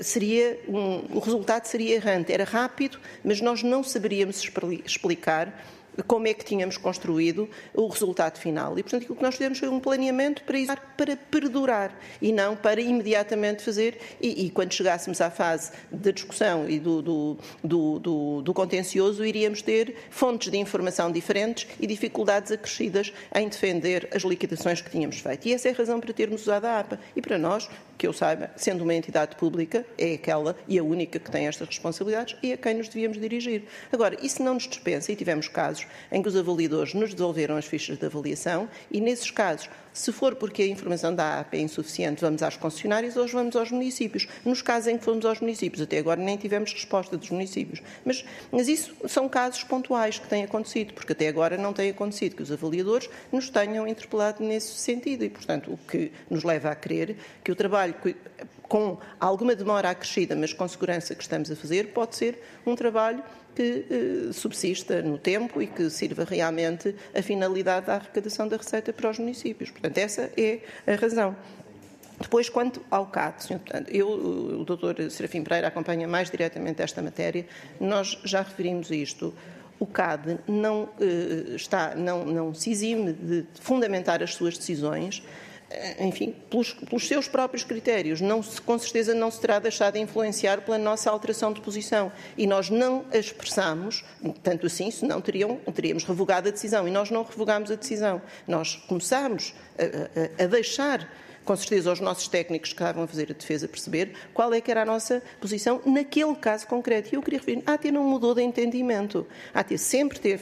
o resultado seria errante. Era rápido, mas nós não saberíamos explicar como é que tínhamos construído o resultado final. E, portanto, aquilo que nós fizemos foi um planeamento para perdurar e não para imediatamente fazer. E quando chegássemos à fase da discussão e do contencioso, iríamos ter fontes de informação diferentes e dificuldades acrescidas em defender as liquidações que tínhamos feito. E essa é a razão para termos usado a APA. E para nós, que eu saiba, sendo uma entidade pública, é aquela e a única que tem estas responsabilidades e a quem nos devíamos dirigir. Agora, isso não nos dispensa, e tivemos casos em que os avaliadores nos devolveram as fichas de avaliação e, nesses casos, se for porque a informação da APA é insuficiente, vamos às concessionárias ou vamos aos municípios. Nos casos em que fomos aos municípios, até agora nem tivemos resposta dos municípios. Mas isso são casos pontuais que têm acontecido, porque até agora não tem acontecido que os avaliadores nos tenham interpelado nesse sentido e, portanto, o que nos leva a crer que o trabalho com alguma demora acrescida, mas com segurança que estamos a fazer, pode ser um trabalho que subsista no tempo e que sirva realmente a finalidade da arrecadação da receita para os municípios. Portanto, essa é a razão. Depois, quanto ao CAD, o Dr. Serafim Pereira acompanha mais diretamente esta matéria, nós já referimos isto. O CAD não se exime de fundamentar as suas decisões, enfim, pelos seus próprios critérios. Com certeza não se terá deixado de influenciar pela nossa alteração de posição. E nós não a expressamos, tanto assim, senão teríamos revogado a decisão. E nós não revogámos a decisão. Nós começámos a deixar, com certeza, os nossos técnicos que estavam a fazer a defesa perceber qual é que era a nossa posição naquele caso concreto. E eu queria referir, a AT não mudou de entendimento. A AT sempre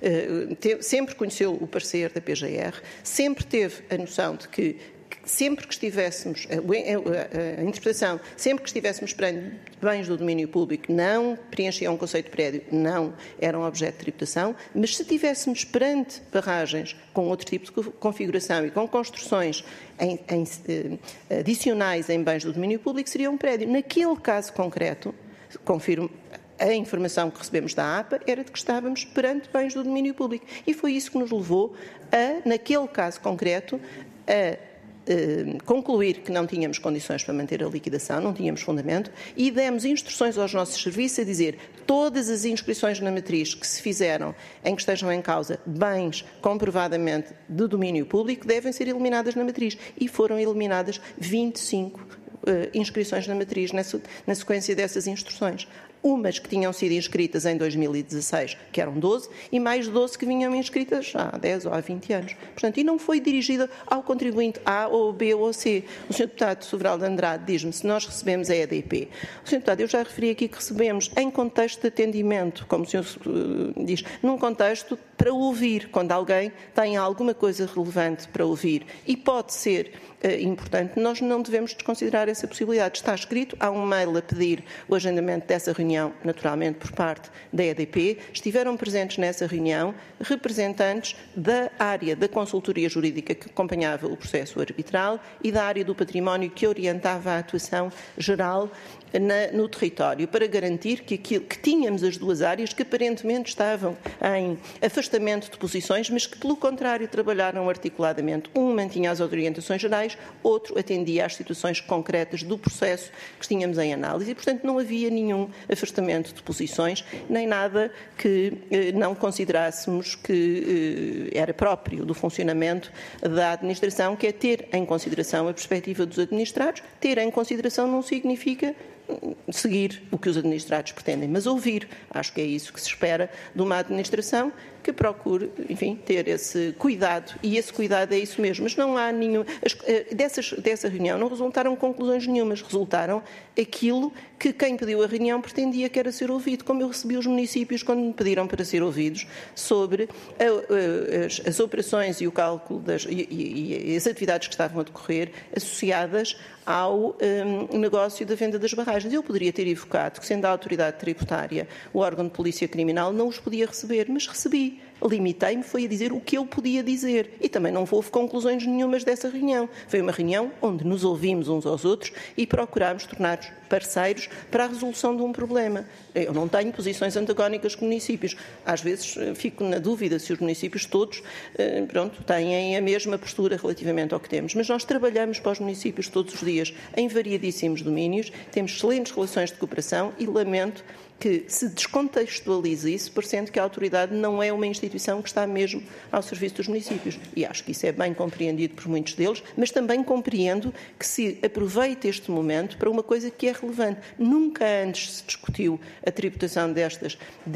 conheceu o parecer da PGR, sempre teve a noção de que sempre que estivéssemos, a interpretação, sempre que estivéssemos perante bens do domínio público, não preenchiam um conceito de prédio, não eram objeto de tributação, mas se estivéssemos perante barragens com outro tipo de configuração e com construções adicionais em bens do domínio público, seria um prédio. Naquele caso concreto, confirmo, a informação que recebemos da APA era de que estávamos perante bens do domínio público. E foi isso que nos levou naquele caso concreto, a concluir que não tínhamos condições para manter a liquidação, não tínhamos fundamento, e demos instruções aos nossos serviços a dizer todas as inscrições na matriz que se fizeram em que estejam em causa bens comprovadamente de domínio público devem ser eliminadas na matriz. E foram eliminadas 25 inscrições na matriz na sequência dessas instruções. Umas que tinham sido inscritas em 2016, que eram 12, e mais 12 que vinham inscritas há 10 ou há 20 anos. Portanto, e não foi dirigida ao contribuinte A ou B ou C. O Sr. Deputado Sobral de Andrade diz-me se nós recebemos a EDP. O Sr. Deputado, eu já referi aqui que recebemos em contexto de atendimento, como o Sr. diz, num contexto para ouvir, quando alguém tem alguma coisa relevante para ouvir. E pode ser importante, nós não devemos desconsiderar essa possibilidade. Está escrito, há um mail a pedir o agendamento dessa reunião reunião, naturalmente, por parte da EDP. Estiveram presentes nessa reunião representantes da área da consultoria jurídica que acompanhava o processo arbitral e da área do património que orientava a atuação geral no território, para garantir que tínhamos as duas áreas que aparentemente estavam em afastamento de posições, mas que, pelo contrário, trabalharam articuladamente. Um mantinha as orientações gerais, outro atendia às situações concretas do processo que tínhamos em análise. E, portanto, não havia nenhum afastamento de posições, nem nada que não considerássemos que era próprio do funcionamento da administração, que é ter em consideração a perspectiva dos administrados. Ter em consideração não significa seguir o que os administrados pretendem, mas ouvir. Acho que é isso que se espera de uma administração que procure, enfim, ter esse cuidado, e esse cuidado é isso mesmo. Mas não há nenhum... Dessa reunião não resultaram conclusões nenhumas, resultaram aquilo que quem pediu a reunião pretendia que era ser ouvido, como eu recebi os municípios quando me pediram para ser ouvidos sobre as operações e o cálculo e as atividades que estavam a decorrer associadas ao negócio da venda das barragens. Eu poderia ter evocado que, sendo a autoridade tributária o órgão de polícia criminal, não os podia receber, mas recebi. Limitei-me, foi a dizer o que eu podia dizer. E também não houve conclusões nenhumas dessa reunião. Foi uma reunião onde nos ouvimos uns aos outros e procurámos tornar-nos parceiros para a resolução de um problema. Eu não tenho posições antagónicas com municípios. Às vezes fico na dúvida se os municípios todos têm a mesma postura relativamente ao que temos. Mas nós trabalhamos para os municípios todos os dias em variadíssimos domínios, temos excelentes relações de cooperação e lamento que se descontextualize isso, parecendo que a autoridade não é uma instituição que está mesmo ao serviço dos municípios. E acho que isso é bem compreendido por muitos deles, mas também compreendo que se aproveite este momento para uma coisa que é relevante. Nunca antes se discutiu a tributação destes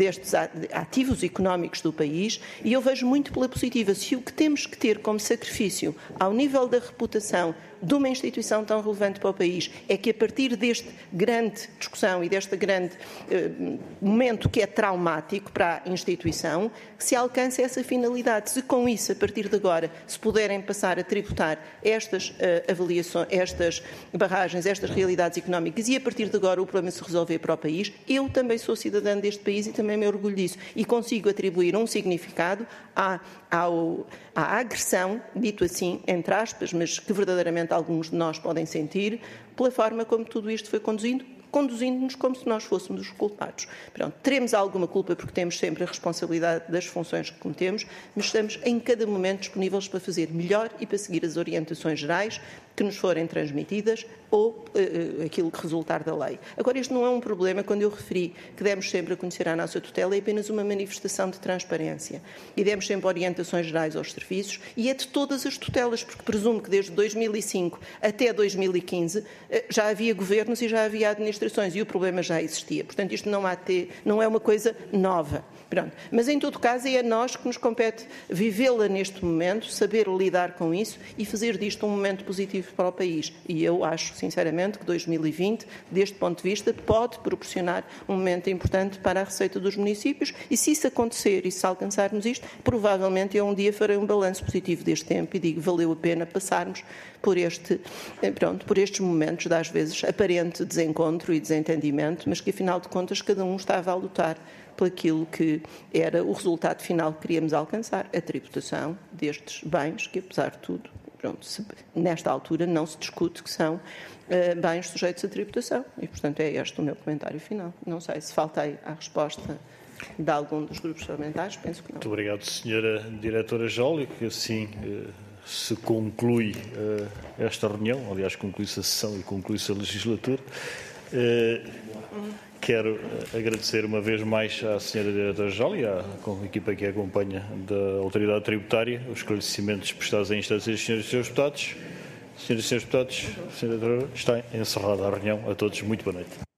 ativos económicos do país, e eu vejo muito pela positiva. Se o que temos que ter como sacrifício ao nível da reputação de uma instituição tão relevante para o país é que, a partir deste grande discussão e deste grande momento que é traumático para a instituição, que se alcance essa finalidade. Se com isso, a partir de agora, se puderem passar a tributar estas avaliações, estas barragens, estas realidades económicas, e a partir de agora o problema se resolver para o país, eu também sou cidadã deste país e também me orgulho disso. E consigo atribuir um significado à agressão, dito assim, entre aspas, mas que verdadeiramente alguns de nós podem sentir, pela forma como tudo isto foi conduzindo-nos como se nós fôssemos os culpados. Pronto, teremos alguma culpa porque temos sempre a responsabilidade das funções que cometemos, mas estamos em cada momento disponíveis para fazer melhor e para seguir as orientações gerais que nos forem transmitidas ou aquilo que resultar da lei. Agora, este não é um problema, quando eu referi que demos sempre a conhecer à nossa tutela, é apenas uma manifestação de transparência. E demos sempre orientações gerais aos serviços, e é de todas as tutelas, porque presumo que desde 2005 até 2015 já havia governos e já havia administrações, e o problema já existia. Portanto, isto não é uma coisa nova. Pronto. Mas, em todo caso, é a nós que nos compete vivê-la neste momento, saber lidar com isso e fazer disto um momento positivo para o país. E eu acho, sinceramente, que 2020, deste ponto de vista, pode proporcionar um momento importante para a receita dos municípios, e se isso acontecer e se alcançarmos isto, provavelmente eu um dia farei um balanço positivo deste tempo e digo que valeu a pena passarmos por estes momentos de, às vezes, aparente desencontro e desentendimento, mas que, afinal de contas, cada um estava a lutar por aquilo que era o resultado final que queríamos alcançar, a tributação destes bens que, apesar de tudo, nesta altura não se discute que são bens sujeitos à tributação. E, portanto, é este o meu comentário final. Não sei se faltei à resposta de algum dos grupos parlamentares, penso que não. Muito obrigado, Sra. Diretora-Geral, e que assim se conclui esta reunião. Aliás, conclui-se a sessão e conclui-se a legislatura. Quero agradecer uma vez mais à Sra. Diretora-Geral e à equipa que a acompanha da Autoridade Tributária os esclarecimentos prestados em instância dos Srs. e Srs. Deputados. Senhoras e Srs. Deputados, Sra. Diretora, está encerrada a reunião. A todos, muito boa noite.